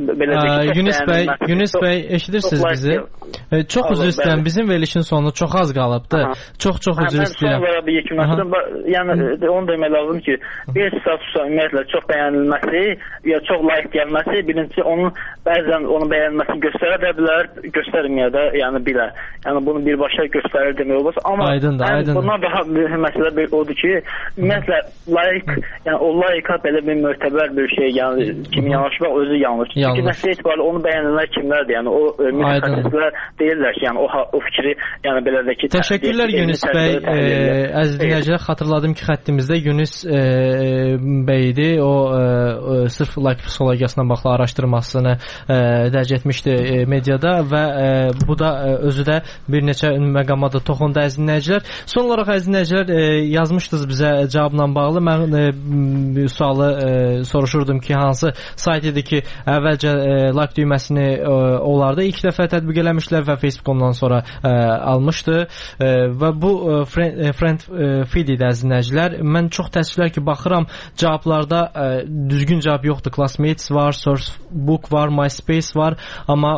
Yunus bəy, eşidirsiniz bizi? Çox üzr istəyirəm, bizim verilişin sonu çox az qalıbdı. Çox üzr istəyirəm. Son olaraq bir yekunlaşdırım. Yəni onu demək lazım ki, bir statusa ümumiyyətlə çox bəyənilməsi ya çox layıq gəlməsi, birincisi onun bəzən onu bəyənilməsini göstərə də bilər, göstərməyə də yəni bilər. Yəni bunu birbaşa göstərir demək olmaz. Amma bundan daha mühüm məsələ odur ki, ümumiyyətlə layıq, yəni o layıqa belə bir mötəbər bir şey, yəni kimi yanaşmaq özü yanlış. Çünki nəticə etibarilə onu bəyənənlər kimlərdir? Yəni o mütəxəssislər deyirlər ki, yəni o fikri, yəni belə də ki, təşəkkürlər Yunus bəy. Əziz dinləyicilər, xatırladım ki, xəttimizdə Yunus bəy idi. O sırf layk psixologiyasına bağlı araşdırmasını dərc etmişdi mediada və bu da özü də bir neçə məqama da toxundu əziz dinləyicilər. Son olaraq əziz dinləyicilər yazmışdınız bizə cavabla bağlı. Mən sualı soruşurdum ki, hansı sayt idi ki, əvvəlcə like düyməsini onlarda ilk dəfə tətbiq eləmişlər və Facebook ondan sonra almışdı və bu friend feed idi əziz dinləyicilər. Mən çox təəssüflər ki, baxıram cavablarda düzgün cavab yoxdur. Classmates var, Sourcebook var, MySpace var, amma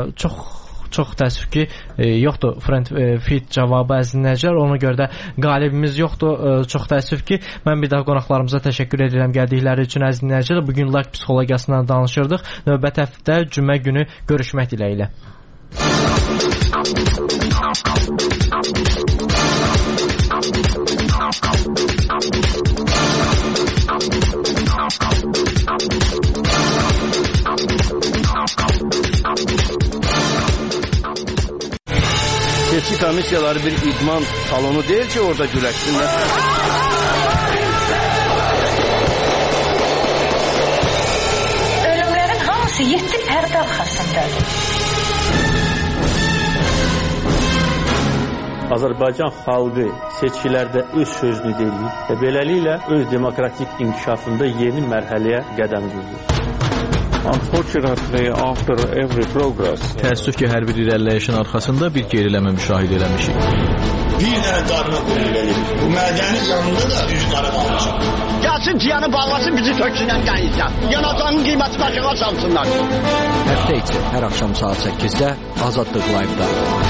çox təəssüf ki, yoxdur friend feed cavabı əziz dinləyicilər. Ona görə də qalibimiz yoxdur. Çox təəssüf ki, mən bir daha qonaqlarımıza təşəkkür edirəm gəldikləri üçün əziz dinləyicilər. Bugün like psixologiyasından danışırdıq. Növbəti həftə cümə günü görüşmək diləyilə. Seçki komissiyaları bir idman salonu deyil ki, orada güləşsinlər. Ölümlərin hamısı 7 pərdə arxasındadır. Azərbaycan xalqı seçkilərdə öz sözünü deyir və beləliklə öz demokratik inkişafında yeni mərhələyə qədəm qoyur. Unfortunately, after every progress, təəssüf ki, hər bir irəliləyişin arxasında bir geriləmə müşahidə eləmişik. Bir dənə darına qoyulur. Bu mədənin yanında da düz darı qalmışam. Gəlsin tiyanı bağlasın, bizi töksünən qayıtsan. Yanacağının qiyməti aşağı salsınlar. Həftə içi hər axşam saat 8-də Azadlıq Live-da.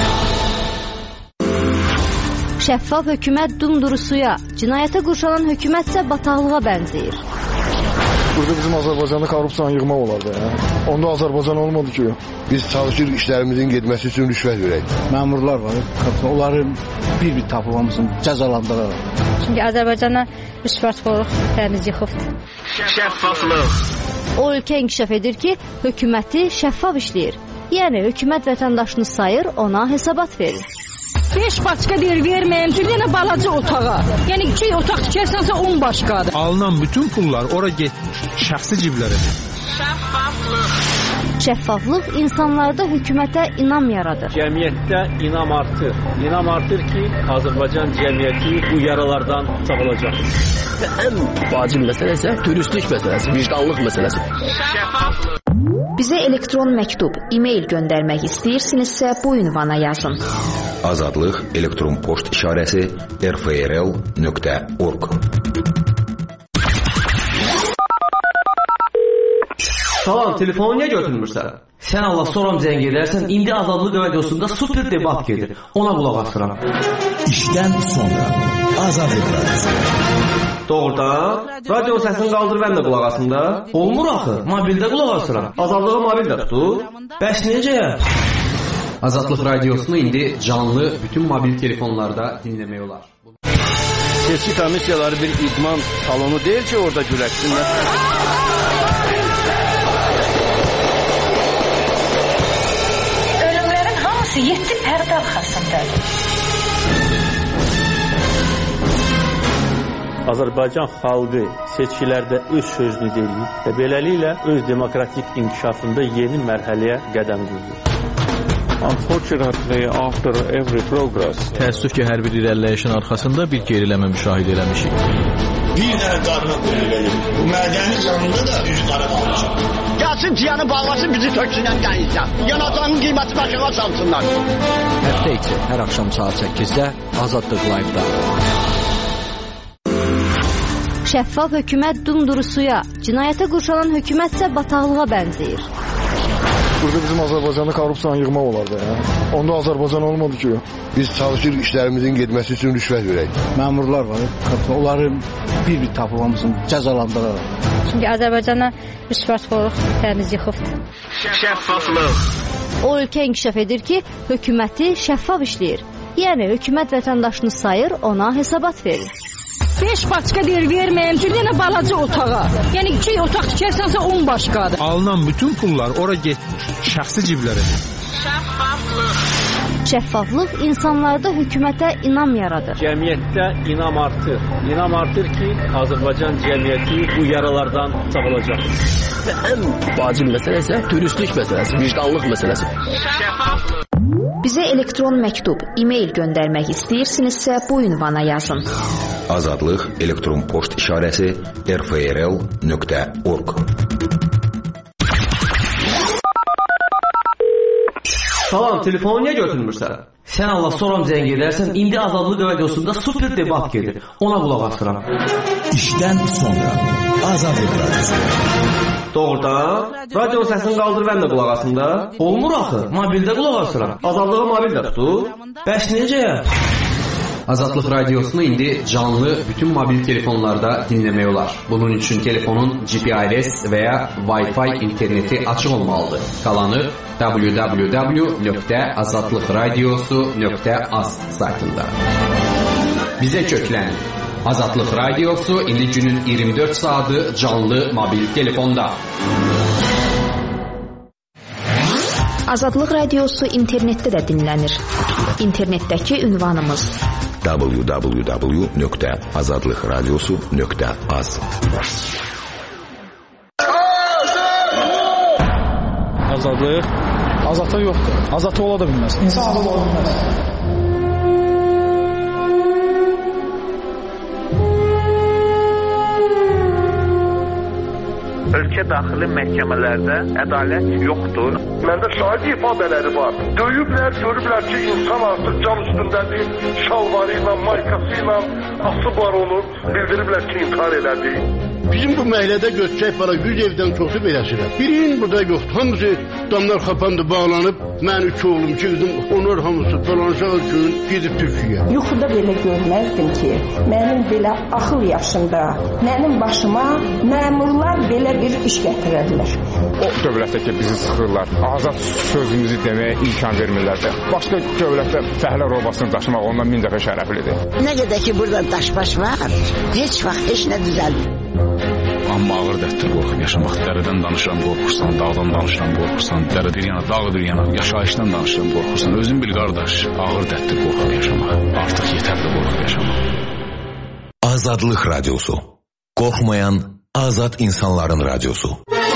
Şəffaf hökumət dumduru suya, cinayətə qurşanan hökumət isə bataqlığa bənzəyir. Burada bizim Azərbaycanda korrupsiyanı yığmaq olardı ya. Onda Azərbaycan olmadı ki. Biz çalışırıq işlərimizin getməsi üçün rüşvət verək. Məmurlar var, onları bir tapılmasın, cəzalandıraraq. Çünki Azərbaycana rüşvətxorluq dəniz yıxıbdır. Şəffaflıq. O ölkə inkişaf edir ki, hökuməti şəffaf işləyir. Yəni hökumət vətəndaşını sayır, ona hesabat verir. 5 başqa deyir verməyəm, bir dənə balaca otağa. Yəni 2 otaq tikərsənsə 10 başqadır. Alınan bütün pullar ora getmiş, şəxsi ciblərədir. Şəffaflıq insanlarda hökumətə inam yaradır. Cəmiyyətdə inam artır. İnam artır ki, Azərbaycan cəmiyyəti bu yaralardan sağalacaq. Ən vacib məsələ isə dürüstlük məsələsi, vicdanlıq məsələsi. Bizə elektron məktub, e-mail göndərmək istəyirsinizsə bu ünvana yazın. Azadlıq elektron poçt işarəsi rfrl.org. Salam, telefonu niyə götürmürsən? Sən Allah soram zəng edərsən, indi Azadlıq radiosunda super debat gedir. Ona qulaq asıram. İşdən sonra Azadlıq radiosu. Doğrudan, radio səsini qaldır mən də qulaq asım da. Olmur axı, mobildə qulaq asıram. Azadlığı mobildə tutur. Bəs necə? Azadlıq radiosunu indi canlı bütün mobil telefonlarda dinləmək olar. Seçki komissiyaları bir idman salonu deyil ki, orada güləşsinlər. Ölümlərin hamısı 7 pərdə arxasındadır. Azərbaycan xalqı seçkilərdə öz sözünü deyir və beləliklə öz demokratik inkişafında yeni mərhələyə qədəm qoyur. Unfortunately, after every progress, təəssüf ki, hər bir irəliləyişin arxasında bir geriləmə müşahidə eləmişik. Bir dənə qarına qoyulur. Bu mədəni yanında da üz qara qalmışıq. Gəlsin ciyanı bağlasın, bizi töksünən dənizdən. Yanacağın qiyməti başına salsınlar. Həftə içi hər axşam saat 8-də Azadlıq Live-da. Şəffaf hökumət dumdurusuya, cinayətə qurşalan hökumətsə bataqlığa bənzəyir. Burada bizim Azərbaycanda korrupsiyanı yığmaq olardı ya. Onda Azərbaycan olmadı ki. Biz çalışırıq işlərimizin getməsi üçün rüşvət verək. Məmurlar var, onları bir tapılmasın, cəzalandıraraq. Çünki Azərbaycana rüşvətxorluq dəniz yıxıbdır. Şəffaflıq. O ölkə inkişaf edir ki, hökuməti şəffaf işləyir. Yəni hökumət vətəndaşını sayır, ona hesabat verir. 5 başqa deyir verməyəm, bir dənə balaca otağa. Yəni 2 otaq tikərsənsə 10 başqadır. Alınan bütün pullar ora getmiş, şəxsi ciblərədir. Şəffaflıq insanlarda hökumətə inam yaradır. Cəmiyyətdə inam artır. İnam artır ki, Azərbaycan cəmiyyəti bu yaralardan sağalacaq. Ən vacib məsələ isə dürüstlük məsələsi, vicdanlıq məsələsi. Bizə elektron məktub, e-mail göndərmək istəyirsinizsə bu ünvana yazın. Azadlıq elektron poçt işarəsi rfrl.org. Salam, telefonu niyə götürmürsən? Sən Allah soram zəng edərsən, indi Azadlıq radiosunda super debat gedir. Ona qulaq asıram. İşdən sonra Azadlıq radiosu. Doğrudan, radio səsini qaldır mən də qulaq asım da. Olmur axı, mobildə qulaq asıram. Azadlığı mobildə tutur. Bəs necə? Azadlıq radiosunu indi canlı bütün mobil telefonlarda dinləmək olar. Bunun üçün telefonun GPRS və ya Wi-Fi interneti açıq olmalıdır. Qalanı www.azadlıqradiosu.az saytında. Bizə köklənin. Azadlıq radiosu indi günün 24 saatı canlı mobil telefonda. Azadlıq radiosu internetdə də dinlənir. İnternetdəki ünvanımız www.azadlıqradiosu.az. Azadlıq? Azadlıq yoxdur. Azadlıq ola da bilməz. İnsan azad ola bilməz. Ölkə daxili məhkəmələrdə ədalət yoxdur. Məndə şahid ifadələri var. Döyüblər, görüblər ki, insan artıq can üstündədir. Şalvarı ilə, maykası ilə asıb var onu. Bildiriblər ki, intihar elədi. Bizim bu məhəllədə göstərək var, 100 evdən çoxu beləsirəm. Birinin burada yoxdur. Hamısı damlar xapandı, bağlanıb, mən iki oğlum girdim, onlar hamısı dolanacaq gün gedib Türkiyə. Yuxuda belə görməzdim ki, mənim belə axıl yaşında, mənim başıma məmurlar belə bir iş gətirərlər. O dövlətdə ki, bizi sıxırlar, azad sözümüzü deməyə imkan vermirlər. Başqa dövlətdə fəhlə robasını daşımaq ondan 1000 dəfə şərəflidir. Nə qədər ki, burada daşbaş var, heç vaxt heç nə düzəlmir. Amma ağır dərddir qorxub yaşamaq. Dərədən danışıram, qorxursan, dağdan danışıram, qorxursan, dərə bir yana, dağ bir yana, yaşayışdan danışıram, qorxursan. Özün bil qardaş, ağır dərddir qorxub yaşamaq. Artıq yetərli qorxub yaşamaq. Azadlıq Radyosu. Qorxmayan azad insanların radyosu.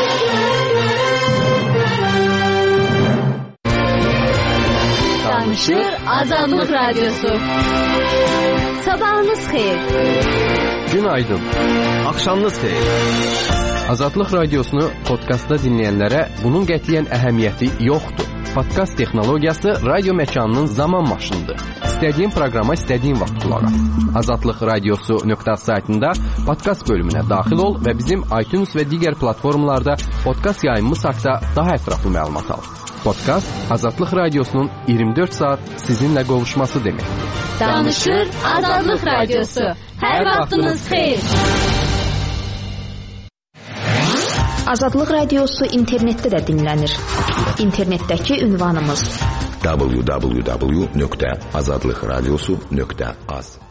Danışır Azadlıq Radyosu. Sabahınız xeyir. Günaydın. Axşamınız xeyir. Azadlıq Radiosunu podkastda dinləyənlərə bunun qətiyyən əhəmiyyəti yoxdur. Podkast texnologiyası radio məkanının zaman maşınıdır. İstədiyin proqrama istədiyin vaxt qulaq as. Azadlıq Radiosu.az saytında podkast bölümünə daxil ol və bizim iTunes və digər platformalarda podkast yayımımız haqqında daha ətraflı məlumat al. Podkast Azadlıq Radiosunun 24 saat sizinlə qovuşması deməkdir. Danışır Azadlıq Radiosu. Hər vaxtınız xeyir. Azadlıq Radiosu internetdə də dinlənir. İnternetdəki ünvanımız www.azadlıqradiosu.az